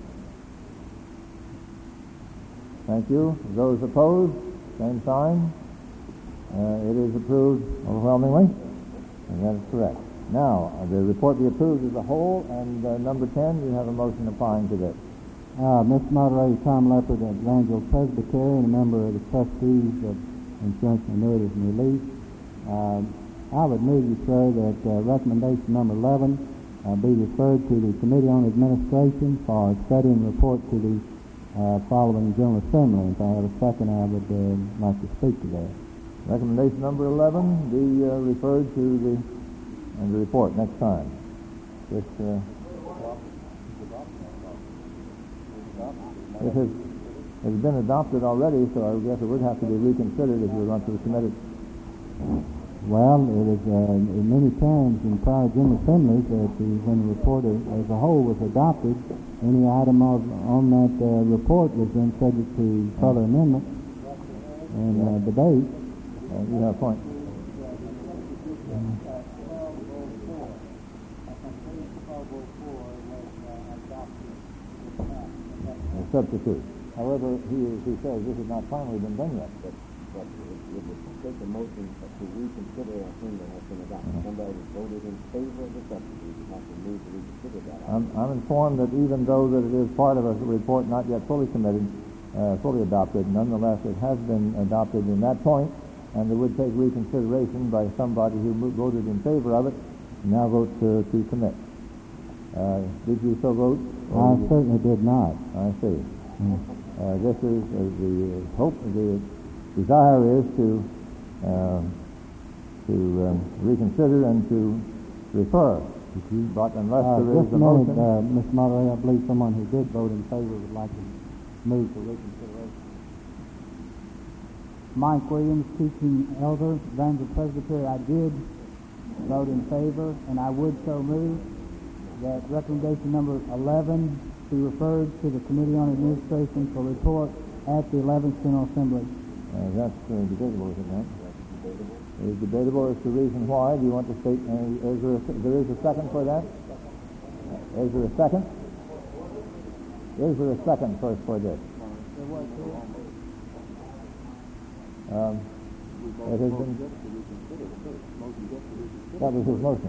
Thank you. Those opposed, same sign. Uh, it is approved overwhelmingly, and that is correct. Now, uh, the report be approved as a whole, and uh, number ten, you have a motion applying to this. Uh, Mister Moderator, Tom Leopard of Grangeville Presbytery and a member of the trustees of Insurance and Annuities and Relief. Uh, I would move you, sir, that uh, recommendation number eleven uh, be referred to the Committee on Administration for study and report to the uh, following General Assembly. If I have a second, I would uh, like to speak to that. Recommendation number eleven be uh, referred to the and the report next time. This, uh, it has, it has been adopted already, so I guess it would have to be reconsidered if you want to submit it Well, it was uh, many times in prior General Assemblies that the, when the report as as a whole was adopted, any item of, on that uh, report was then subject to further amendment and uh, debate. Uh, you have a point. A substitute. However, he, he says this has not finally been done yet. But, but it would take a motion to reconsider a thing that has been adopted. Uh-huh. Somebody that voted in favor of the substitute has to move to reconsider that. I'm, I'm informed that even though that it is part of a report not yet fully committed, uh, fully adopted, nonetheless it has been adopted in that point, and it would take reconsideration by somebody who mo- voted in favor of it, and now vote to, to commit. Uh, did you so vote? I certainly did not. I see. Mm. Uh, this is uh, the uh, hope, the desire is to uh, to um, reconsider and to refer. But unless Uh, there is just a a minute, motion, uh, Mister Moderator, I believe someone who did vote in favor would like to move for reconsideration. Mike Williams, teaching elder, Vanderbilt Presbytery. I did vote in favor, and I would so move that recommendation number eleven be referred to the Committee on Administration for report at the eleventh General Assembly. uh, that's uh, debatable, is it not? It is debatable as to the reason why. Do you want to state, uh, is there, a, there is a second for that? Uh, is there a second? Is there a second for, for this? Um, it has been, that was his motion.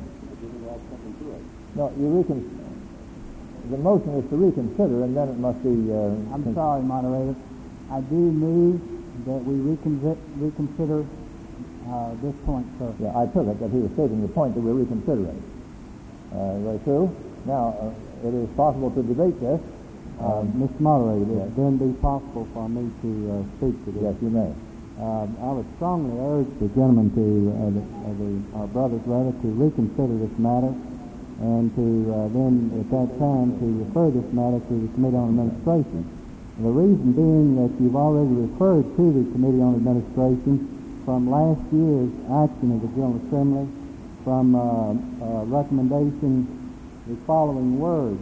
No, you recon, the motion is to reconsider, and then it must be... Uh, I'm con- sorry, Moderator. I do move that we reconsider, reconsider uh, this point, sir. Yeah, I took it that he was stating the point that we're reconsidering. Uh, very true. Now, uh, it is possible to debate this. Uh, Um, Mister Moderator, would yes. it then be possible for me to uh, speak to this? Yes, you may. Uh, I would strongly urge the gentleman to, uh, the, uh, the, our brothers rather, to reconsider this matter and to uh, then, at that time, to refer this matter to the Committee on Administration. The reason being that you've already referred to the Committee on Administration from last year's action of the General Assembly, from uh, uh, recommendation, the following words.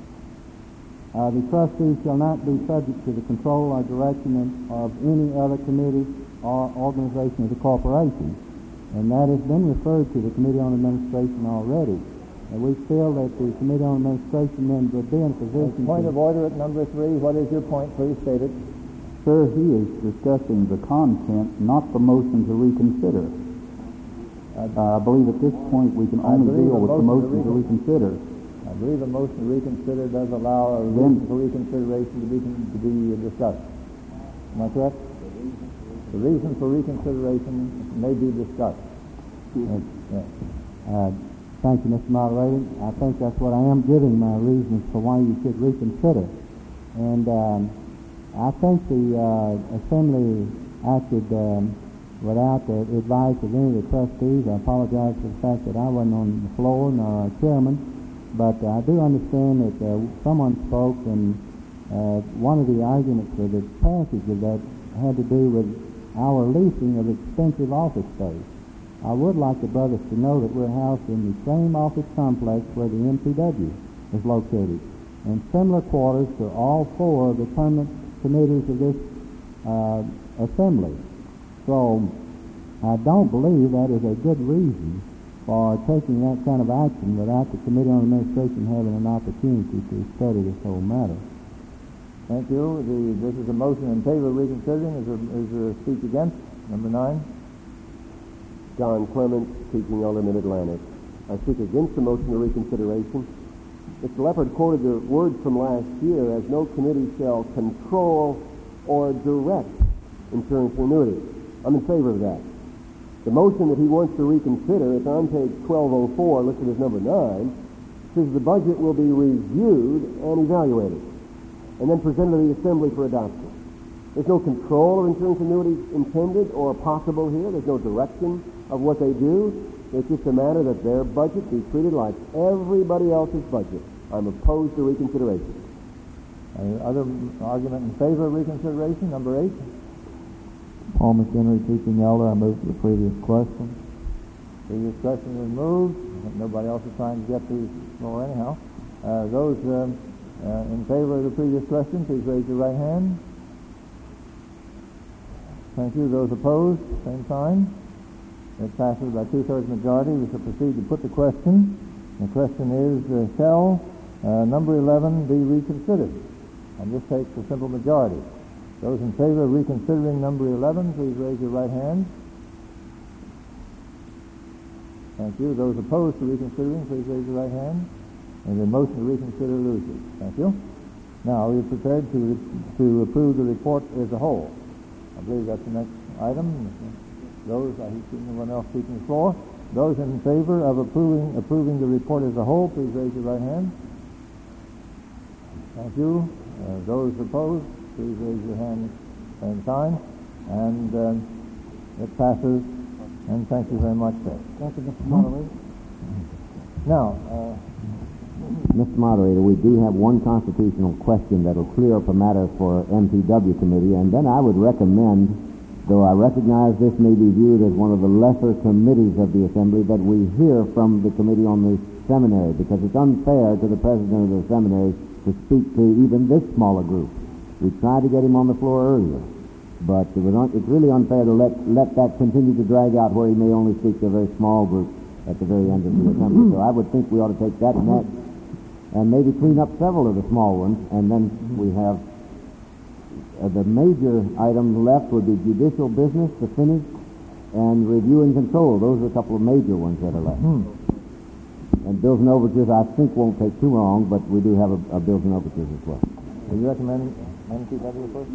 Uh, the trustees shall not be subject to the control or direction of any other committee or organization of the corporation. And that has been referred to the Committee on Administration already. And we feel that the Committee on Administration then would be in a position Point to... of order at number three. What is your point? Please state it. Sir, he is discussing the content, not the motion to reconsider. Uh, I believe at this point we can I only believe deal the with the motion to motion to reconsider. I believe a motion to reconsider does allow a reason for reconsideration to be, to be discussed. Am I correct? The reason for reconsideration may be discussed. Uh, Yes. uh, thank you, Mister Moderator. I think that's what I am giving my reasons for why you should reconsider. And um, I think the uh, Assembly acted um, without the advice of any of the trustees. I apologize for the fact that I wasn't on the floor nor our chairman, but uh, I do understand that uh, someone spoke, and uh, one of the arguments for the passage of that had to do with our leasing of expensive office space. I would like the brothers to know that we're housed in the same office complex where the M P W is located, and similar quarters to all four of the permanent committees of this uh, assembly. So I don't believe that is a good reason for taking that kind of action without the Committee on Administration having an opportunity to study this whole matter. Thank you. The, this is a motion in favor of reconsidering. Is there, is there a speech against? Number nine. John Clement, teaching elder Mid-Atlantic. I speak against the motion of reconsideration. Mister Leopard quoted the words from last year, as no committee shall control or direct insurance annuities. I'm in favor of that. The motion that he wants to reconsider, it's on page twelve oh four, listed as number nine, says the budget will be reviewed and evaluated, and then presented to the Assembly for adoption. There's no control of insurance annuities intended or possible here. There's no direction of what they do. It's just a matter that their budget be treated like everybody else's budget. I'm opposed to reconsideration. Uh, other argument in favor of reconsideration? Number eight. Paul McHenry, teaching elder. I move to the previous question. Previous question was moved. Nobody else is trying to get to the floor anyhow. Uh, those um, uh, in favor of the previous question, please raise your right hand. Thank you. Those opposed, same sign. It passes by two-thirds majority. We shall proceed to put the question. The question is, uh, shall uh, number eleven be reconsidered? And this takes a simple majority. Those in favor of reconsidering number eleven, please raise your right hand. Thank you. Those opposed to reconsidering, please raise your right hand. And the motion to reconsider loses. Thank you. Now, are we prepared to, to approve the report as a whole? I believe that's the next item. Those, I see no one else seeking the floor. Those in favor of approving approving the report as a whole, please raise your right hand. Thank you. Uh, those opposed, please raise your hand, same sign. And um, it passes. And thank you very much, sir. Thank you, Mister Moderator. Now, uh, Mister Moderator, we do have one constitutional question that will clear up a matter for M P W committee, and then I would recommend, though I recognize this may be viewed as one of the lesser committees of the Assembly, that we hear from the Committee on the Seminary, because it's unfair to the President of the Seminary to speak to even this smaller group. We tried to get him on the floor earlier, but it was un- it's really unfair to let, let that continue to drag out where he may only speak to a very small group at the very end of the Assembly. So I would think we ought to take that next, and maybe clean up several of the small ones, and then we have uh, the major item left would be judicial business to finish, and review and control. Those are a couple of major ones that are left. Hmm. And bills and overtures, I think, won't take too long, but we do have a, a bills and overtures as well. do you recommend M P W first?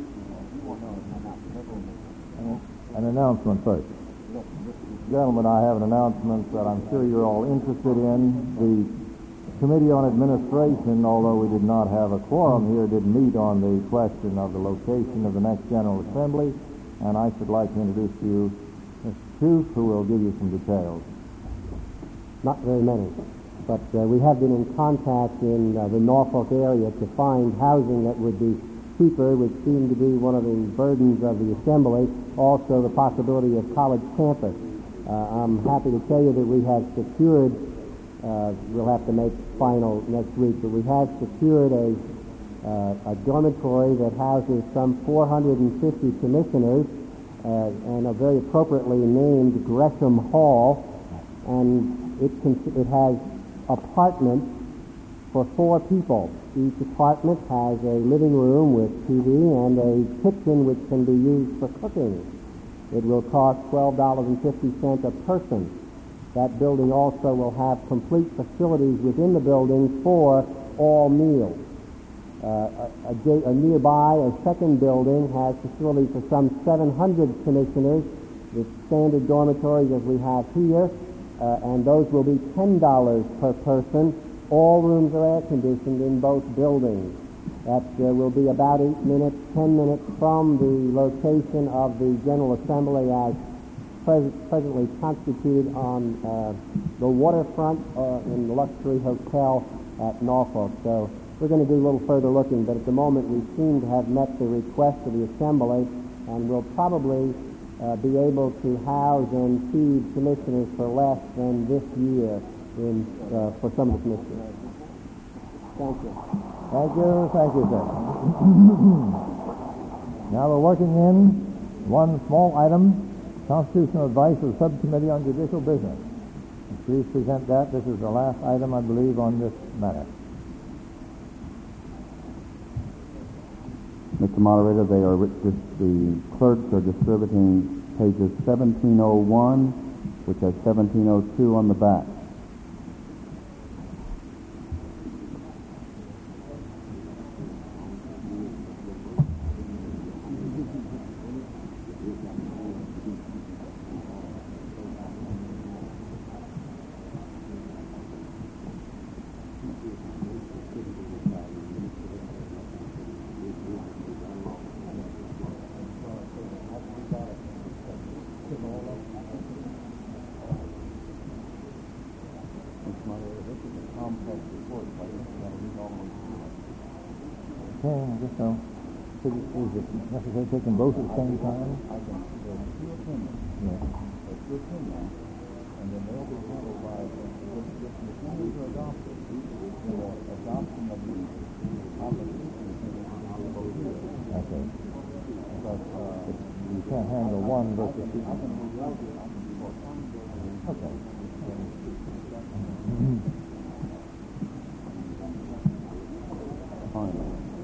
An announcement first. Gentlemen, I have an announcement that I'm sure you're all interested in. The Committee on Administration, although we did not have a quorum here, did meet on the question of the location of the next General Assembly, and I should like to introduce to you Mister Tooth, who will give you some details. Not very many, but uh, we have been in contact in uh, the Norfolk area to find housing that would be cheaper, which seemed to be one of the burdens of the Assembly. Also, the possibility of college campus. Uh, I'm happy to tell you that we have secured, uh, we'll have to make final next week, but we have secured a, uh, a dormitory that houses some four hundred fifty commissioners, uh, and a very appropriately named Gresham Hall, and it, can, it has apartments for four people. Each apartment has a living room with T V and a kitchen which can be used for cooking. It will cost twelve dollars and fifty cents a person. That building also will have complete facilities within the building for all meals. Uh, a, a, a nearby, a second building has facilities for some seven hundred commissioners with standard dormitories as we have here, uh, and those will be ten dollars per person. All rooms are air conditioned in both buildings. That uh, will be about eight minutes, ten minutes from the location of the General Assembly as pres- presently constituted on uh, the waterfront uh, in the Luxury Hotel at Norfolk. So we're going to do a little further looking, but at the moment we seem to have met the request of the Assembly, and we'll probably uh, be able to house and feed commissioners for less than this year in uh, for some of the commissioners. Thank you. Thank you, thank you, sir. Now we're working in one small item, constitutional advice of the Subcommittee on Judicial Business. Please present that. This is the last item, I believe, on this matter. Mister Moderator, they are the clerks are distributing pages seventeen oh one, which has seventeen oh two on the back. Okay, I guess so. Is it necessary to take them both at the same time? I think there's two opinions. Yeah. There's two opinions, and then they'll be handled by, if, if the opinions are adopted, the adoption of the opposition opinion will go here. Okay. But, uh, You can't handle one versus two. I can move out, I can do both. Okay. Fine.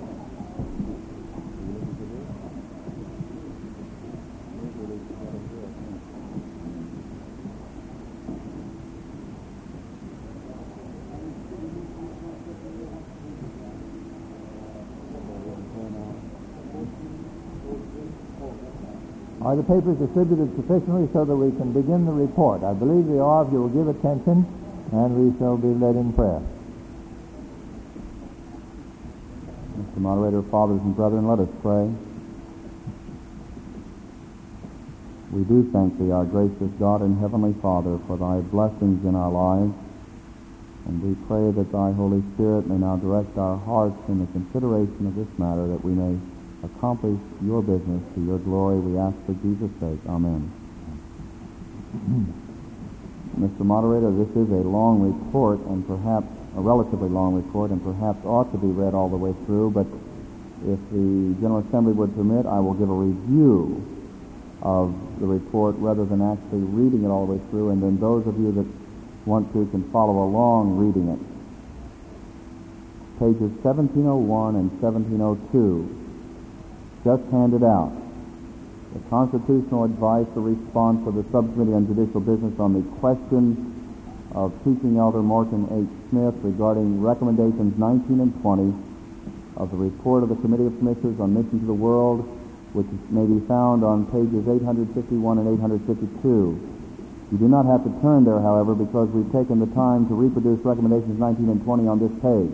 Are the papers distributed sufficiently so that we can begin the report? I believe they are. If you will give attention, and we shall be led in prayer. Mister Moderator, fathers and brethren, let us pray. We do thank Thee, our gracious God and Heavenly Father, for Thy blessings in our lives, and we pray that Thy Holy Spirit may now direct our hearts in the consideration of this matter, that we may accomplish Your business to Your glory. We ask for Jesus' sake. Amen. Mister Moderator, this is a long report, and perhaps a relatively long report, and perhaps ought to be read all the way through, but if the General Assembly would permit, I will give a review of the report rather than actually reading it all the way through, and then those of you that want to can follow along reading it. Pages seventeen oh one and seventeen oh two, just handed out. The constitutional advice or response of the Subcommittee on Judicial Business on the question of Teaching Elder Morton H. Smith regarding recommendations nineteen and twenty of the report of the Committee of Commissioners on Mission to the World, which may be found on pages eight fifty-one and eight fifty-two. You do not have to turn there, however, because we've taken the time to reproduce recommendations nineteen and twenty on this page.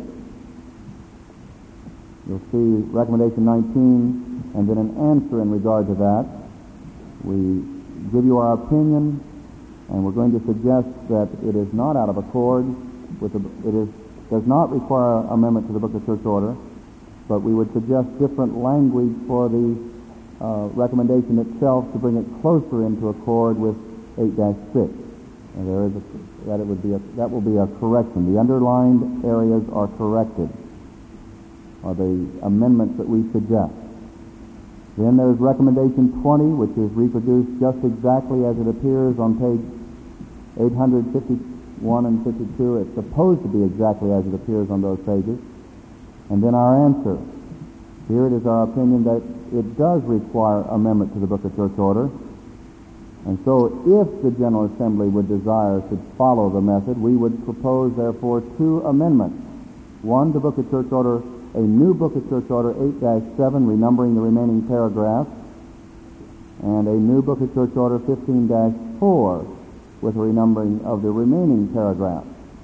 You'll see recommendation nineteen and then an answer in regard to that. We give you our opinion, and we're going to suggest that it is not out of accord with the, it is, does not require amendment to the Book of Church Order, but we would suggest different language for the uh, recommendation itself to bring it closer into accord with eight dash six. And there is a, that it would be a, that will be a correction. The underlined areas are corrected, are the amendments that we suggest. Then there's recommendation twenty, which is reproduced just exactly as it appears on page eight fifty-one and fifty-two. It's supposed to be exactly as it appears on those pages. And then our answer. Here it is our opinion that it does require amendment to the Book of Church Order. And so if the General Assembly would desire to follow the method, we would propose, therefore, two amendments. One, the Book of Church Order, a new Book of Church Order eight dash seven, renumbering the remaining paragraphs, and a new Book of Church Order fifteen dash four, with a renumbering of the remaining paragraphs.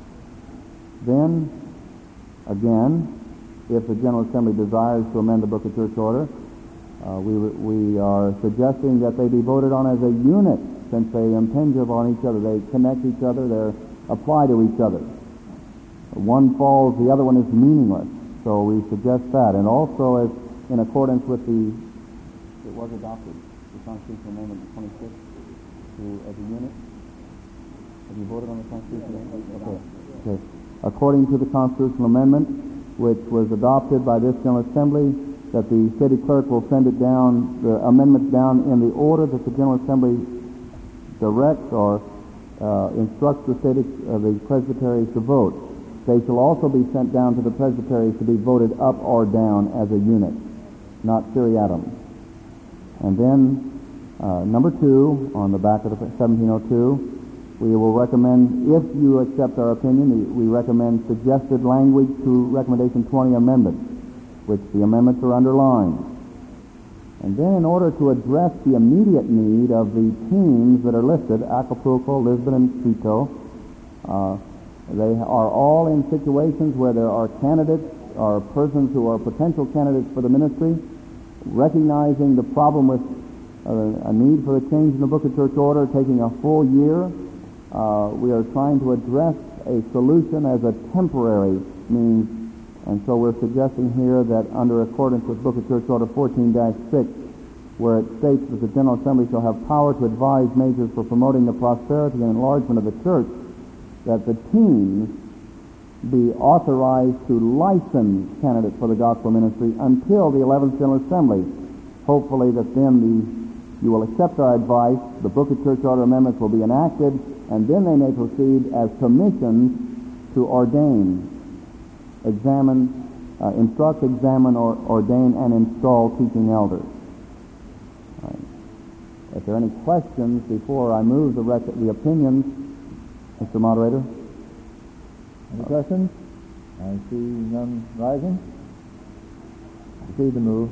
Then, again, if the General Assembly desires to amend the Book of Church Order, uh, we, we are suggesting that they be voted on as a unit, since they impinge upon each other. They connect each other, they apply to each other. One falls, the other one is meaningless. So we suggest that. And also, as in accordance with the, it was adopted, the Constitutional Amendment twenty-six, to, as a unit. Have you voted on the Constitutional Amendment? Okay. Okay. According to the Constitutional Amendment, which was adopted by this General Assembly, that the city clerk will send it down, the amendments down in the order that the General Assembly directs or uh, instructs the city, uh, the presbyteries to vote. They shall also be sent down to the presbyteries to be voted up or down as a unit, not seriatim. And then, uh, number two, on the back of the seventeen oh two, we will recommend, if you accept our opinion, we recommend suggested language to recommendation twenty amendments, which the amendments are underlined. And then in order to address the immediate need of the teams that are listed, Acapulco, Lisbon, and Quito, uh, they are all in situations where there are candidates or persons who are potential candidates for the ministry, recognizing the problem with uh, a need for a change in the Book of Church Order taking a full year. Uh, we are trying to address a solution as a temporary means And so we're suggesting here that under accordance with Book of Church Order fourteen dash six, where it states that the General Assembly shall have power to advise majors for promoting the prosperity and enlargement of the church, that the teams be authorized to license candidates for the gospel ministry until the eleventh General Assembly. Hopefully that then the, you will accept our advice, the Book of Church Order amendments will be enacted, and then they may proceed as commissions to ordain, examine, uh, instruct, examine, or ordain, and install teaching elders. If there are any questions before I move the, rec- the opinions, Mister Moderator? Any questions? I see none rising. I see the move.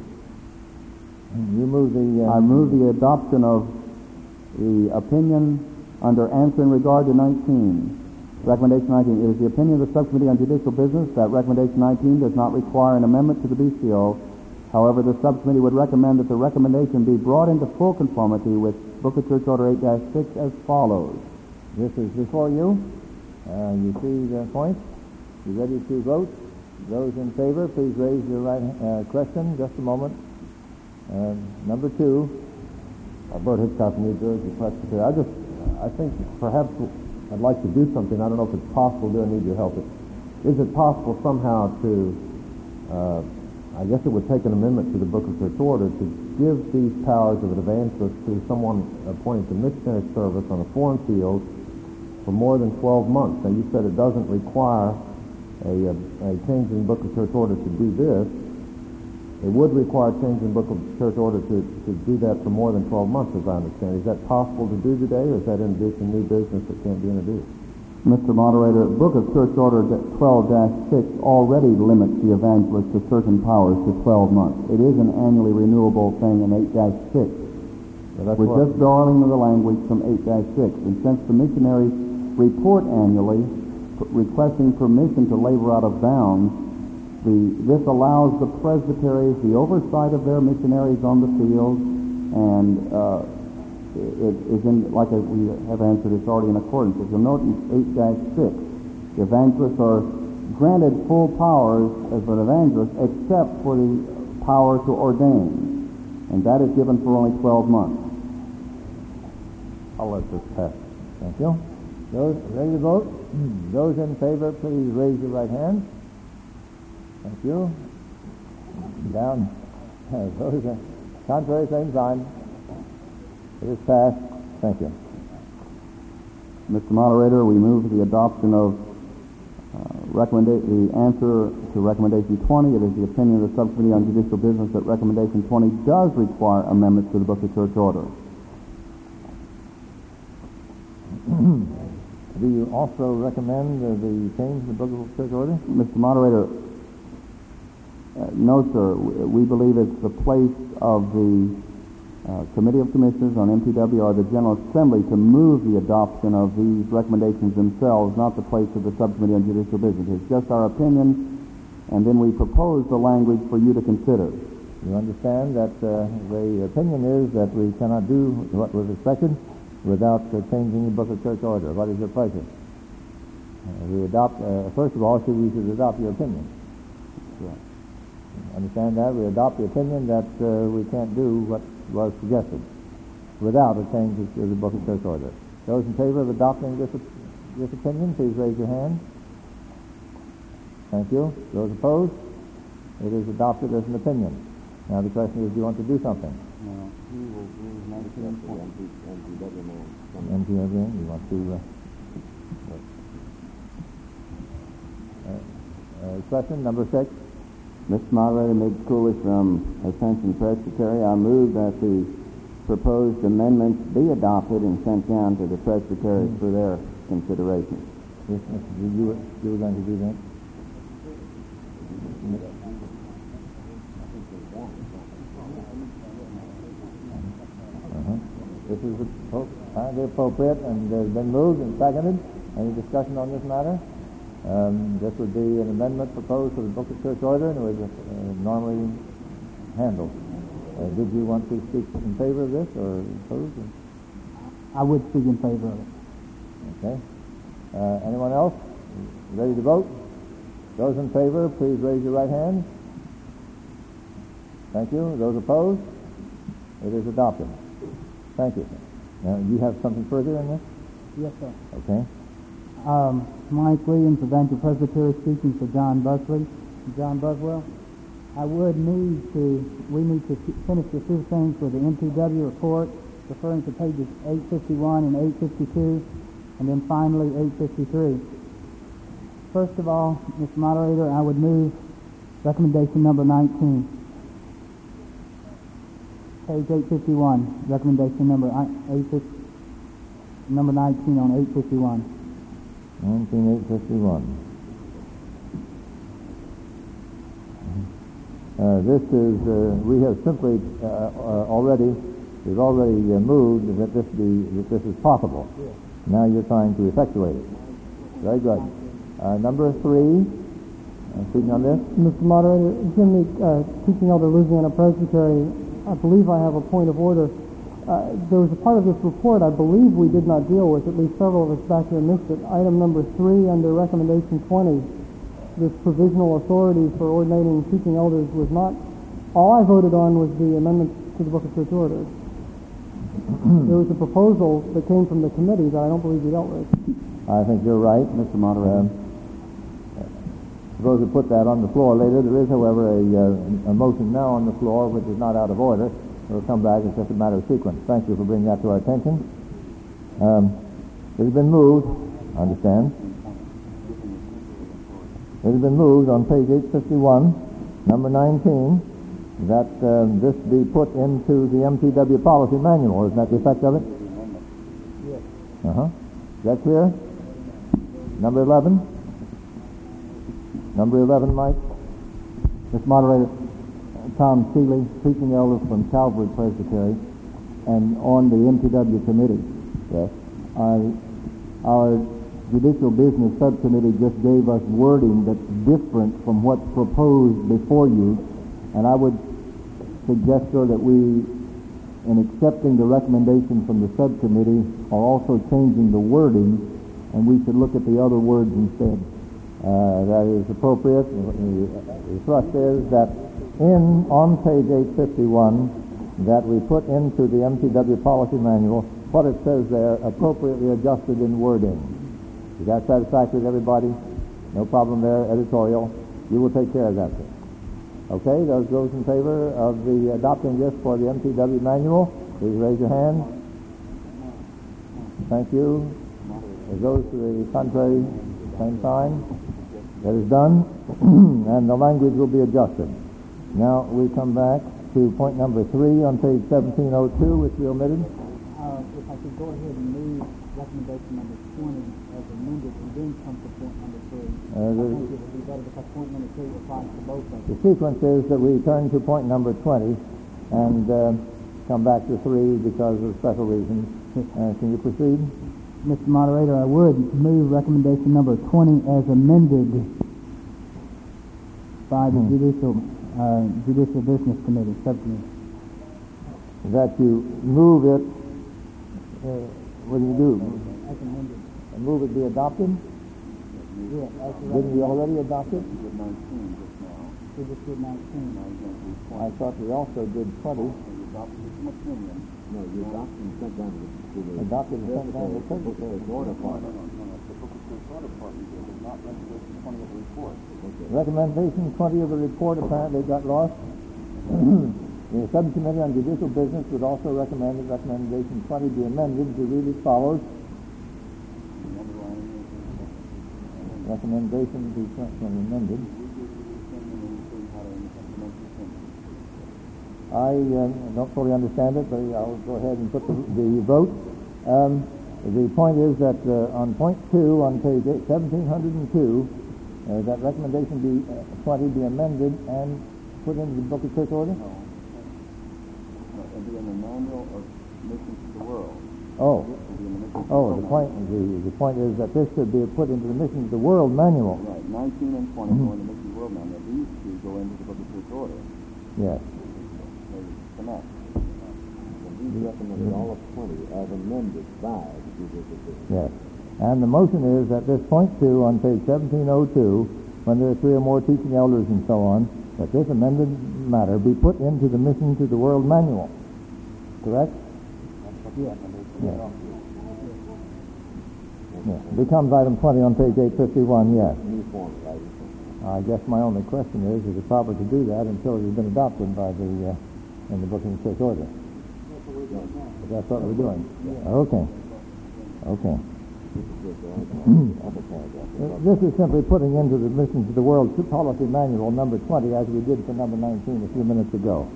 You move the... Uh, I move the adoption of the opinion under answer in regard to nineteen. Recommendation nineteen. It is the opinion of the Subcommittee on Judicial Business that Recommendation nineteen does not require an amendment to the B C O. However, the subcommittee would recommend that the recommendation be brought into full conformity with Book of Church Order eight dash six as follows. This is before you. Uh, you see the point. You ready to vote? Those in favor, please raise your right uh, question. Just a moment. Uh, number two. Uh, Bert Hitchcock, New Jersey, Presbytery. I just, I think perhaps I'd like to do something. I don't know if it's possible. Do I need your help? Is it possible somehow to, uh, I guess it would take an amendment to the Book of Church Order to give these powers of an evangelist to someone appointed to missionary service on a foreign field for more than twelve months. Now, you said it doesn't require a, a, a change in the Book of Church Order to do this. It would require a change in the Book of Church Order to, to do that for more than twelve months, as I understand. Is that possible to do today, or is that introducing new business that can't be introduced? Mister Moderator, Book of Church Order twelve dash six already limits the evangelist to certain powers to twelve months. It is an annually renewable thing in eight dash six. Well, We're just borrowing the language from eight dash six. And since the missionaries report annually p- requesting permission to labor out of bounds, the, this allows the presbyteries the oversight of their missionaries on the field, and uh, it is in, like we have answered, it's already in accordance. If you'll note in eight dash six, the evangelists are granted full powers as an evangelist except for the power to ordain, and that is given for only twelve months. I'll let this pass. Thank you. Those ready to vote? Those in favor, please raise your right hand. Thank you. Down. Those are contrary, same sign. It is passed. Thank you. Mister Moderator, we move the adoption of uh, recommenda- the answer to Recommendation twenty. It is the opinion of the Subcommittee on Judicial Business that Recommendation twenty does require amendments to the Book of Church Order. Do you also recommend uh, the change in the Book of Church Order? Mister Moderator, uh, no, sir. We, we believe it's the place of the Uh, Committee of Commissioners on M P W or the General Assembly to move the adoption of these recommendations themselves, not the place of the Subcommittee on Judicial Business. It's just our opinion, and then we propose the language for you to consider. You understand that uh, the opinion is that we cannot do what was expected without uh, changing the Book of Church Order. What is your pleasure? Uh, we adopt, uh, first of all, should we should adopt your opinion. Yeah. Understand that? We adopt the opinion that uh, we can't do what was suggested without a change to the Book of Church Order. Those in favor of adopting this, this opinion, please raise your hand. Thank you. Those opposed? It is adopted as an opinion. Now the question is, do you want to do something? No. M P W, you want to... Uh, uh, uh, question number six. Mister Moderator, Mig Coolidge from Ascension Presbytery. I move that the proposed amendments be adopted and sent down to the presbyteries mm-hmm. for their consideration. Yes, you, you, you were going to do that? Uh-huh. This is highly appropriate and has been moved and seconded. Any discussion on this matter? Um, this would be an amendment proposed to the Book of Church Order, and it was uh, normally handled. Uh, did you want to speak in favor of this or opposed? I would speak in favor of it. Okay. Uh, anyone else? Ready to vote? Those in favor, please raise your right hand. Thank you. Those opposed? It is adopted. Thank you. Now, you have something further in this? Yes, sir. Okay. Um, Mike Williams, Evangel Presbytery, speaking for John Buckley. John Buswell, I would need to, we need to finish the few things with the M T W report, referring to pages eight fifty-one and eight fifty-two, and then finally eight fifty-three. First of all, Mister Moderator, I would move recommendation number nineteen. Page eight fifty-one, recommendation number eight fifty, number nineteen on eight fifty-one. nineteen eight fifty-one. Uh, this is, uh, we have simply uh, uh, already, we've already uh, moved that this be, that this is possible. Yes. Now you're trying to effectuate it. Very good. Uh, number three, uh, speaking on this. Mister Moderator, Jim Meek, uh, teaching elder Louisiana Presbytery, I believe I have a point of order. Uh, there was a part of this report I believe we did not deal with, at least several of us back here missed it. Item number three under recommendation twenty. This provisional authority for ordinating teaching elders was not, all I voted on was the amendment to the Book of Church Orders. There was a proposal that came from the committee that I don't believe we dealt with. I think you're right, Mister Moderator. Suppose we put that on the floor later. There is, however, a, uh, a motion now on the floor which is not out of order. We'll come back. It's just a matter of sequence. Thank you for bringing that to our attention. Um, it has been moved, I understand. It has been moved on page eight fifty-one, number nineteen, that um, this be put into the M T W policy manual. Isn't that the effect of it? Yes. Uh-huh. Is that clear? Number eleven? Number eleven, Mike? Mister Moderator, Tom Seeley, preaching elder from Calvary Presbytery, and on the M T W committee. Yes. Uh, our Judicial Business Subcommittee just gave us wording that's different from what's proposed before you, and I would suggest, sir, that we, in accepting the recommendation from the subcommittee, are also changing the wording, and we should look at the other words instead. Uh, that is appropriate. The thrust is that in, on page eight fifty-one, that we put into the M T W policy manual what it says there, appropriately adjusted in wording. Is that satisfactory to everybody? No problem there, editorial. You will take care of that, sir. Okay, those those in favor of the adopting this for the M T W manual, please raise your hand. Thank you. As those to the contrary, same sign. That is done, and the language will be adjusted. Now we come back to point number three on page seventeen oh two, which we omitted. Uh, if I could go ahead and move recommendation number twenty as amended and then come to point number three. Uh, I think it would be better because point number three applies to both of them. The sequence is that we turn to point number twenty and uh, come back to three because of special reasons. Uh, can you proceed? Mister Moderator, I would move recommendation number twenty as amended by the hmm. Judicial uh, Judicial Business Committee, Subcommittee. That you move it, uh, what do you do? As amended. Move it be adopted? Yeah, as Didn't we already adopt it? We just did nineteen. I thought we also did twenty. No, you adopted and sent down to the... Adopted and sent down to the Secretary. Order part. Recommendation twenty of the report apparently got lost. The Subcommittee on Judicial Business would also recommend that recommendation twenty be amended to read as follows. Recommendation be amended. I uh, don't fully understand it, but I'll go ahead and put the, the vote. Um, the point is that uh, on point two, on page seventeen oh two, uh, that recommendation be uh, twenty be amended and put into the Book of Church Order? No. It'll be in the manual of missions to the world. Oh. Oh, the point, the, the point is that this should be put into the Missions to the World manual. Right, nineteen and twenty mm-hmm. go in the Missions to the World manual. These two go into the Book of Church Order. Yes. Connect. We recommended all of twenty as amended by the Judicial Business. Yes. And the motion is that this point two on page seventeen oh two when there are three or more teaching elders and so on, that this amended matter be put into the Mission to the World manual. Correct? Yes. Yes. Yes. It becomes item twenty on page eight fifty-one, yes. I guess my only question is, is it proper to do that until it has been adopted by the, uh, in the book of the church order? That's what we're doing. Okay. Okay. This is simply putting into the Mission to the World Policy Manual number twenty, as we did for number nineteen a few minutes ago.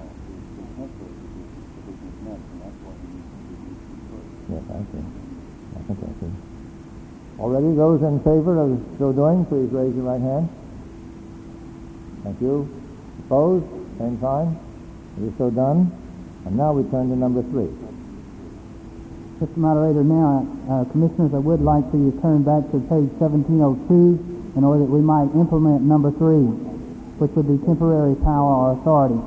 Yes, I see. I think I see. Already, those in favor of so doing, please raise your right hand. Thank you. Opposed? Same sign. It is so done. And now we turn to number three. Mister Moderator, now, uh, Commissioners, I would like for you to turn back to page seventeen oh two in order that we might implement number three, which would be temporary power or authority.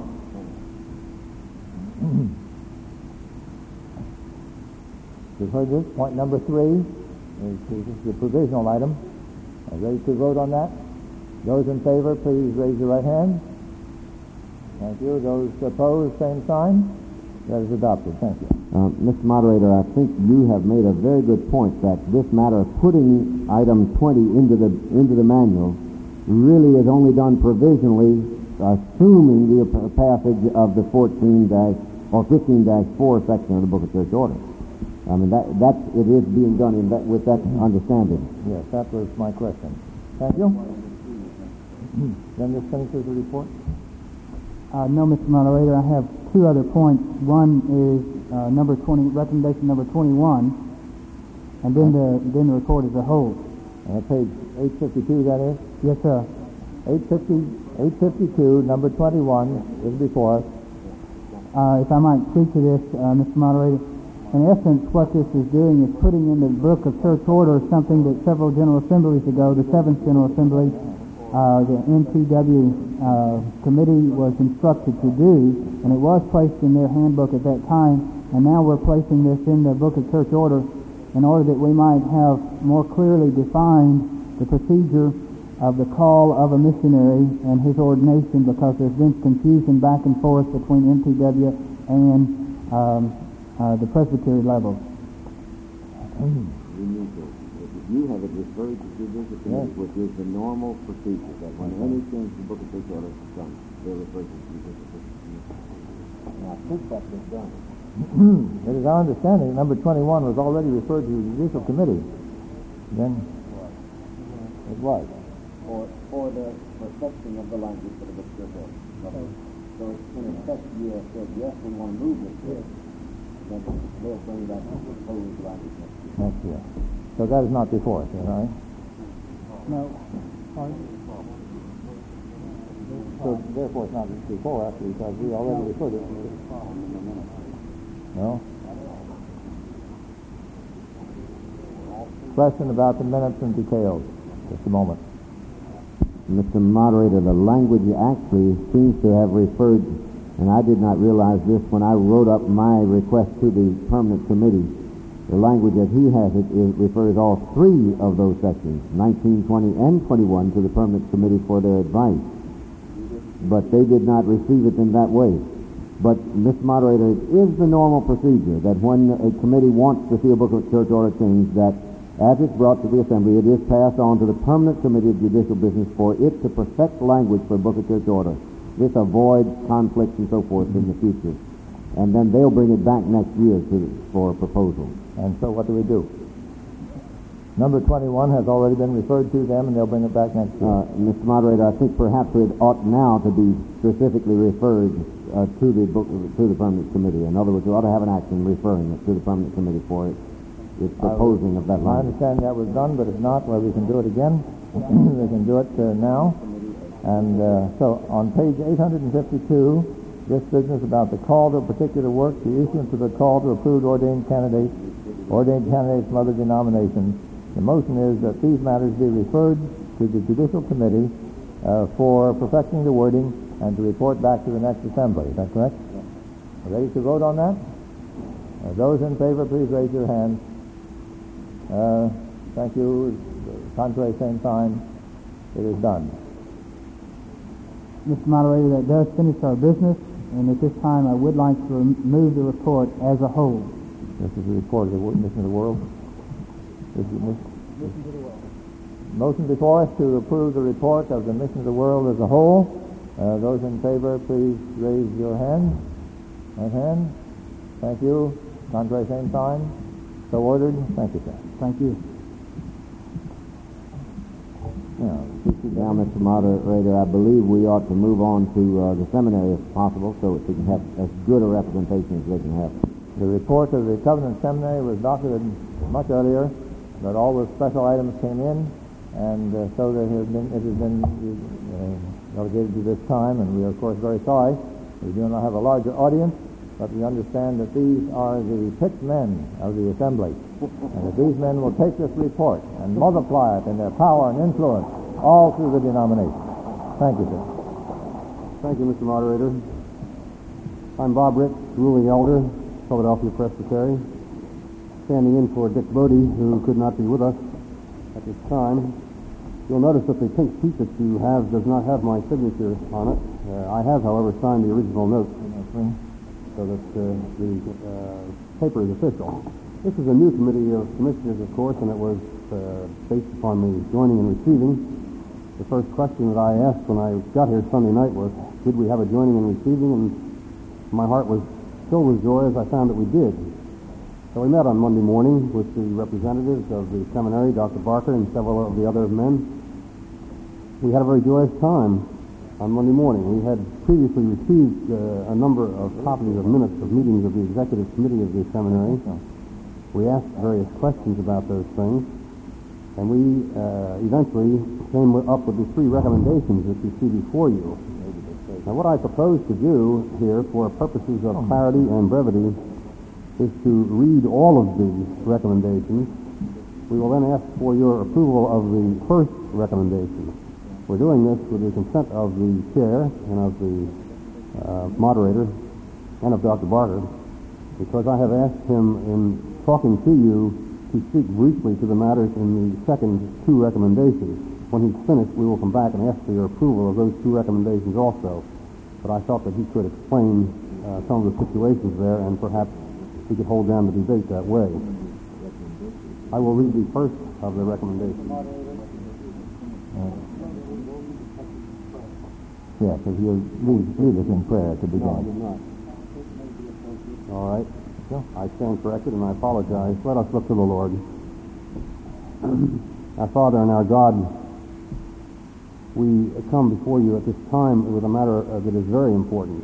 You've heard this. Point number three is, is the provisional item. Are you ready to vote on that? Those in favor, please raise your right hand. Thank you. Those opposed, same sign. That is adopted. Thank you. Uh, Mister Moderator, I think you have made a very good point that this matter of putting item twenty into the into the manual really is only done provisionally, assuming the passage of the fourteen dash or fifteen dash four section of the Book of Church Order. I mean that that's it is being done in that with that understanding. Yes, that was my question. Thank you. Then this finishes the report. Uh, no, Mister Moderator, I have two other points. One is uh, number twenty, recommendation number twenty-one, and then the then the report as a whole. Uh, page eight fifty-two, that is? Yes, sir. eight fifty, eight fifty-two, number twenty-one is before us. Uh, if I might speak to this, uh, Mister Moderator, in essence, what this is doing is putting in the Book of Church Order something that several General Assemblies ago, the Seventh General Assembly, Uh, the N T W uh, committee was instructed to do, and it was placed in their handbook at that time, and now we're placing this in the Book of Church Order in order that we might have more clearly defined the procedure of the call of a missionary and his ordination, because there's been confusion back and forth between N T W and um, uh, the presbytery level. You have it referred to judicial committee, which is the normal procedure, that when any change to the Book of Church Order is done, they're referred to judicial committee. And I think that's been done. It is our understanding that number twenty-one was already referred to the judicial committee. Then it was. Or, or the perfecting of the language for the Book of Church Order. So in effect, you have said, yes, we want to move this here. Then they'll bring that proposed language next year. Next year. So that is not before us, is that right? No. Pardon? So therefore it's not before us because we already referred it. No? Question about the minutes and details. Just a moment. Mister Moderator, the language actually seems to have referred, and I did not realize this when I wrote up my request to the permanent committee. The language as he has it, it refers all three of those sections, nineteen, twenty, and twenty-one, to the permanent committee for their advice. But they did not receive it in that way. But, Mister Moderator, it is the normal procedure that when a committee wants to see a Book of Church Order changed, that as it's brought to the Assembly, it is passed on to the permanent committee of judicial business for it to perfect language for Book of Church Order. This avoids conflicts and so forth in the future. And then they'll bring it back next year to, for a proposal. And so what do we do? Number twenty-one has already been referred to them, and they'll bring it back next year. Uh, Mister Moderator, I think perhaps it ought now to be specifically referred uh, to the book, to the permanent committee. In other words, we ought to have an action referring it to the permanent committee for it. It's proposing of that I language. understand that was done, but if not, well, we can do it again. We can do it uh, now. And uh, so on page eight fifty-two, this business about the call to a particular work, the issuance of a call to approved ordained candidates, ordained candidates from other denominations. The motion is that these matters be referred to the Judicial Committee uh, for perfecting the wording and to report back to the next assembly. Is that correct? Yes. Ready to vote on that? Uh, those in favor, please raise your hands. Uh, thank you. Contrary, same sign. It is done. Mister Moderator, that does finish our business, and at this time I would like to remove the report as a whole. This is the report of the wo- Mission of the World. This is mission. Listen to the word. Motion before us to approve the report of the Mission of the World as a whole. Uh, those in favor, please raise your hand. Right hand. Thank you. Contrary, same sign. So ordered. Thank you, sir. Thank you. Now, Now, Mister Moderator, I believe we ought to move on to uh, the seminary if possible, so that we can have as good a representation as they can have. the report of the Covenant Seminary was docketed much earlier, but all the special items came in, and uh, so there has been, it has been uh, relegated to this time, and we are, of course, very sorry. We do not have a larger audience, but we understand that these are the picked men of the Assembly, and that these men will take this report and multiply it in their power and influence all through the denomination. Thank you, sir. Thank you, Mister Moderator. I'm Bob Ritz, ruling elder, Philadelphia Presbytery, standing in for Dick Bodie, who could not be with us at this time. You'll notice that the pink sheet that you have does not have my signature on it. Uh, I have, however, signed the original note, so that uh, the uh, paper is official. This is a new committee of commissioners, of course, and it was uh, based upon the joining and receiving. The first question that I asked when I got here Sunday night was, did we have a joining and receiving? And my heart was filled with joy as I found that we did. So we met on Monday morning with the representatives of the seminary, Doctor Barker, and several of the other men. We had a very joyous time on Monday morning. We had previously received uh, a number of copies of minutes of meetings of the executive committee of the seminary. We asked various questions about those things, and we uh, eventually came up with the three recommendations that you see before you. Now, what I propose to do here, for purposes of clarity and brevity, is to read all of the recommendations. We will then ask for your approval of the first recommendation. We're doing this with the consent of the chair and of the uh, moderator and of Doctor Barker, because I have asked him in talking to you to speak briefly to the matters in the second two recommendations. When he's finished, we will come back and ask for your approval of those two recommendations also. But I felt that he could explain uh, some of the situations there, and perhaps we could hold down the debate that way. I will read the first of the recommendations. Yes, if you'll lead, lead us in prayer to begin. No, I did not. All right. I stand corrected, and I apologize. Let us look to the Lord. Our Father and our God, we come before you at this time with a matter uh, that is very important.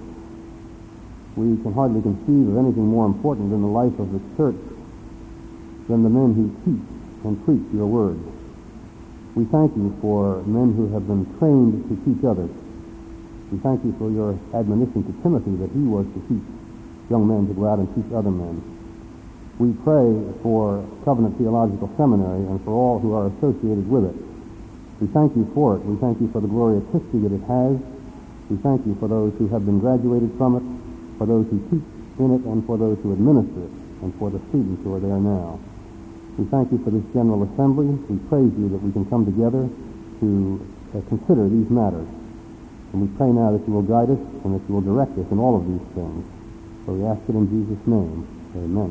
We can hardly conceive of anything more important in the life of the church than the men who teach and preach your word. We thank you for men who have been trained to teach others. We thank you for your admonition to Timothy that he was to teach young men to go out and teach other men. We pray for Covenant Theological Seminary and for all who are associated with it. We thank you for it. We thank you for the glorious history that it has. We thank you for those who have been graduated from it, for those who teach in it, and for those who administer it, and for the students who are there now. We thank you for this General Assembly. We praise you that we can come together to uh, consider these matters. And we pray now that you will guide us and that you will direct us in all of these things. So we ask it in Jesus' name. Amen.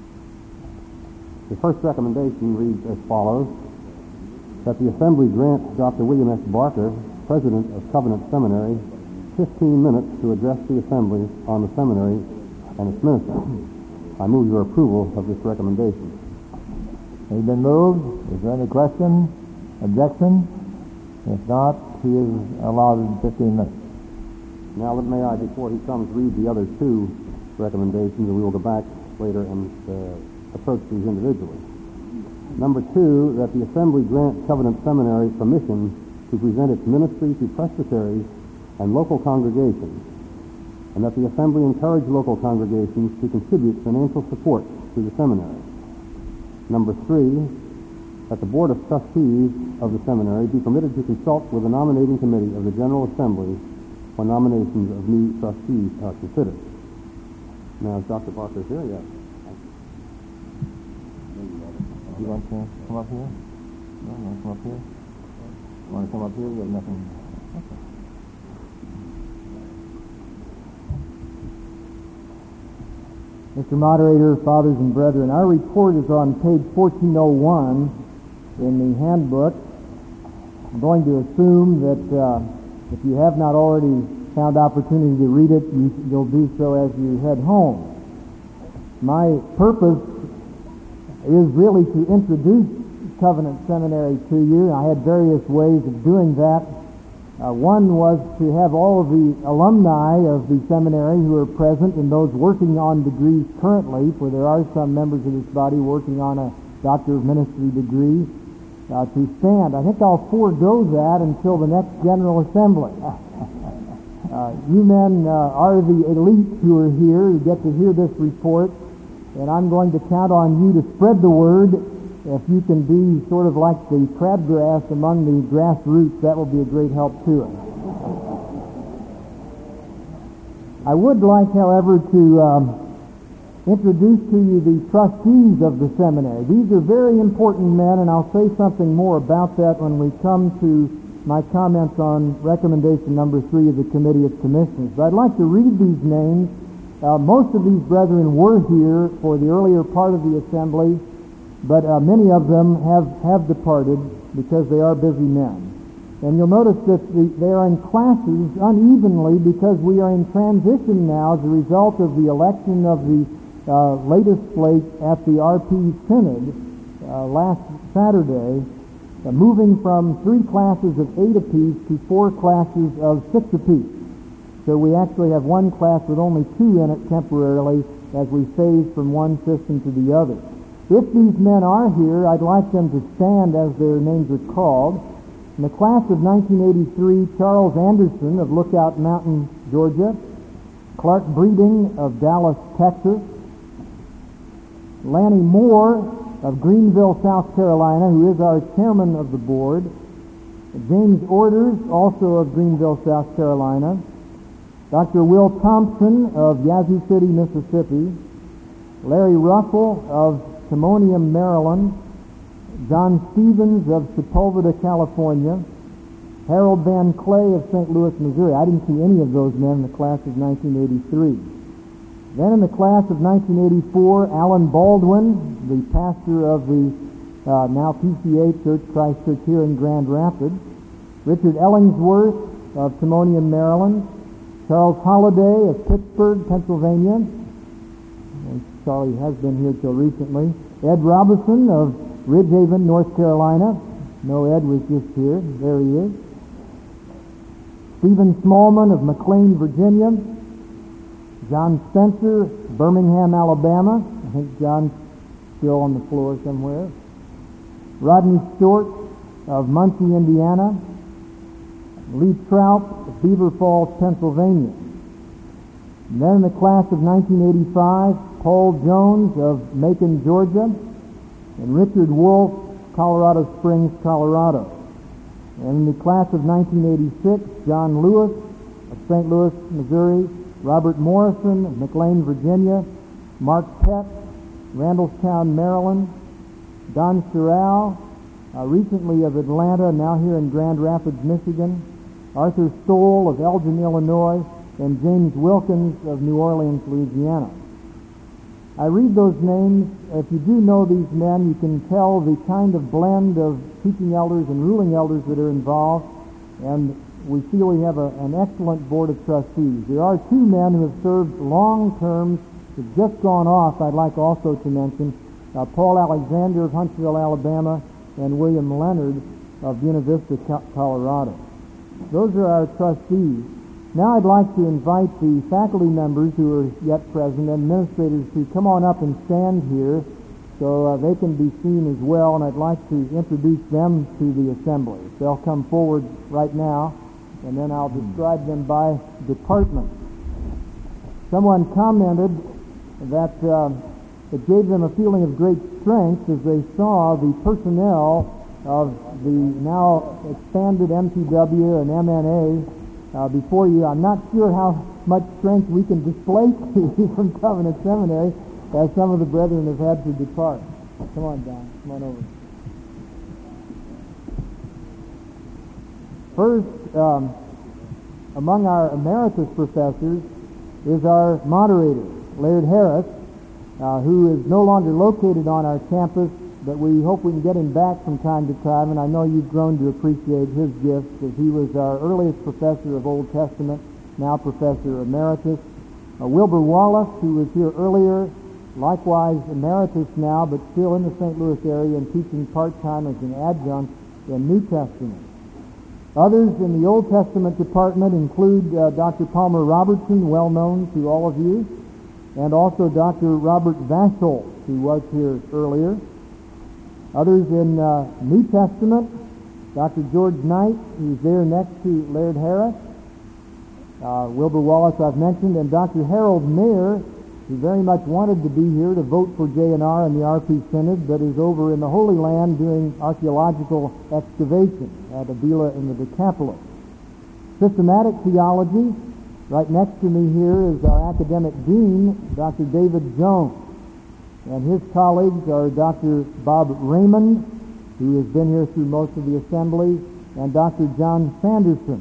The first recommendation reads as follows: that the Assembly grant Doctor William S. Barker, President of Covenant Seminary, fifteen minutes to address the Assembly on the seminary and its ministry. I move your approval of this recommendation. Has been moved. Is there any question, objection? If not, he is allowed fifteen minutes. Now, let may I, before he comes, read the other two recommendations, and we will go back later and uh, approach these individually. Number two, that the Assembly grant Covenant Seminary permission to present its ministry to presbyteries and local congregations, and that the Assembly encourage local congregations to contribute financial support to the seminary. Number three, that the Board of Trustees of the seminary be permitted to consult with the nominating committee of the General Assembly when nominations of new trustees are considered. Now, is Doctor Barker here? Yes. You want to come up here? No, you want to come up here? Want to come up here? You have nothing. Okay. Mister Moderator, fathers and brethren, our report is on page fourteen oh one in the handbook. I'm going to assume that uh, if you have not already found opportunity to read it, you, you'll do so as you head home. My purpose is really to introduce Covenant Seminary to you. I had various ways of doing that. Uh, one was to have all of the alumni of the seminary who are present and those working on degrees currently, for there are some members of this body working on a Doctor of Ministry degree, uh, to stand. I think I'll forego that until the next General Assembly. uh, you men uh, are the elite who are here who get to hear this report, and I'm going to count on you to spread the word. If you can be sort of like the crabgrass among the grassroots, that will be a great help to us. I would like, however, to um, introduce to you the trustees of the seminary. These are very important men, and I'll say something more about that when we come to my comments on recommendation number three of the Committee of Commissioners. But I'd like to read these names. Uh, most of these brethren were here for the earlier part of the assembly, but uh, many of them have, have departed because they are busy men. And you'll notice that the, they are in classes unevenly because we are in transition now as a result of the election of the uh, latest slate at the R P Synod uh, last Saturday, uh, moving from three classes of eight apiece to four classes of six apiece. So we actually have one class with only two in it temporarily as we phase from one system to the other. If these men are here, I'd like them to stand as their names are called. In the class of nineteen eighty-three, Charles Anderson of Lookout Mountain, Georgia. Clark Breeding of Dallas, Texas. Lanny Moore of Greenville, South Carolina, who is our chairman of the board. James Orders, also of Greenville, South Carolina. Doctor Will Thompson of Yazoo City, Mississippi. Larry Russell of Timonium, Maryland. John Stevens of Sepulveda, California. Harold Van Clay of Saint Louis, Missouri. I didn't see any of those men in the class of nineteen eighty-three. Then in the class of nineteen eighty-four, Alan Baldwin, the pastor of the uh, now P C A Church, Christ Church here in Grand Rapids. Richard Ellingsworth of Timonium, Maryland. Charles Holliday of Pittsburgh, Pennsylvania. Charlie has been here till recently. Ed Robinson of Ridgehaven, North Carolina. No, Ed was just here. There he is. Stephen Smallman of McLean, Virginia. John Spencer, Birmingham, Alabama. I think John's still on the floor somewhere. Rodney Short of Muncie, Indiana. Lee Trout of Beaver Falls, Pennsylvania. And then in the class of nineteen eighty-five, Paul Jones of Macon, Georgia, and Richard Wolf, Colorado Springs, Colorado. And in the class of nineteen eighty-six, John Lewis of Saint Louis, Missouri, Robert Morrison of McLean, Virginia, Mark Pett, Randallstown, Maryland, Don Sherrill, uh, recently of Atlanta, now here in Grand Rapids, Michigan, Arthur Stoll of Elgin, Illinois, and James Wilkins of New Orleans, Louisiana. I read those names. If you do know these men, you can tell the kind of blend of teaching elders and ruling elders that are involved, and we feel we have a, an excellent board of trustees. There are two men who have served long terms, who've just gone off, I'd like also to mention, uh, Paul Alexander of Huntsville, Alabama, and William Leonard of Buena Vista, Colorado. Those are our trustees. Now I'd like to invite the faculty members who are yet present, administrators, to come on up and stand here so uh, they can be seen as well, and I'd like to introduce them to the assembly. They'll come forward right now, and then I'll describe them by department. Someone commented that uh, it gave them a feeling of great strength as they saw the personnel of the now expanded M T W and M N A Uh, before you. I'm not sure how much strength we can display to you from Covenant Seminary, as some of the brethren have had to depart. Come on, Don. Come on over. first, um, among our emeritus professors is our moderator, Laird Harris, uh, who is no longer located on our campus, but we hope we can get him back from time to time, and I know you've grown to appreciate his gifts, as he was our earliest professor of Old Testament, now Professor Emeritus. Uh, Wilbur Wallace, who was here earlier, likewise emeritus now, but still in the Saint Louis area and teaching part-time as an adjunct in New Testament. Others in the Old Testament department include uh, Doctor Palmer Robertson, well known to all of you, and also Doctor Robert Vachel, who was here earlier. Others in uh, New Testament, Doctor George Knight, who's there next to Laird Harris. Uh, Wilbur Wallace I've mentioned, and Doctor Harold Mayer, who very much wanted to be here to vote for J N R in the R P Synod, but is over in the Holy Land doing archaeological excavation at Avila in the Decapolis. Systematic theology, right next to me here is our academic dean, Doctor David Jones. And his colleagues are Doctor Bob Raymond, who has been here through most of the assembly, and Doctor John Sanderson.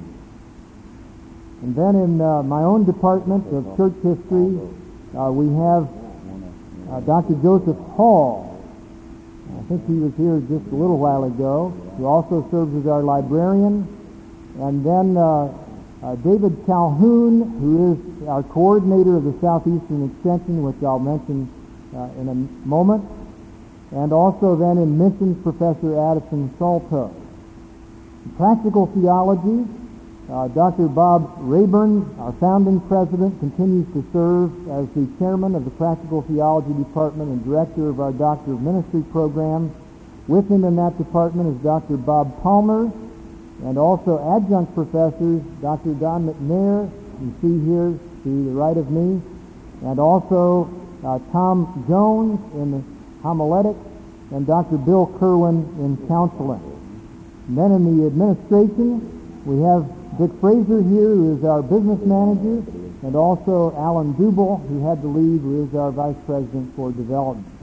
And then in uh, my own department of church history, uh, we have uh, Doctor Joseph Hall. I think he was here just a little while ago, who also serves as our librarian. And then uh, uh, David Calhoun, who is our coordinator of the Southeastern Extension, which I'll mention Uh, in a moment, and also then in missions, Professor Addison Salto. Practical theology, uh, Doctor Bob Rayburn, our founding president, continues to serve as the chairman of the Practical Theology Department and director of our Doctor of Ministry program. With him in that department is Doctor Bob Palmer, and also adjunct professors, Doctor Don McNair, you see here to the right of me, and also Uh, Tom Jones in the homiletics, and Doctor Bill Kerwin in counseling. And then in the administration, we have Dick Fraser here, who is our business manager, and also Alan Dubel, who had to leave, who is our vice president for development.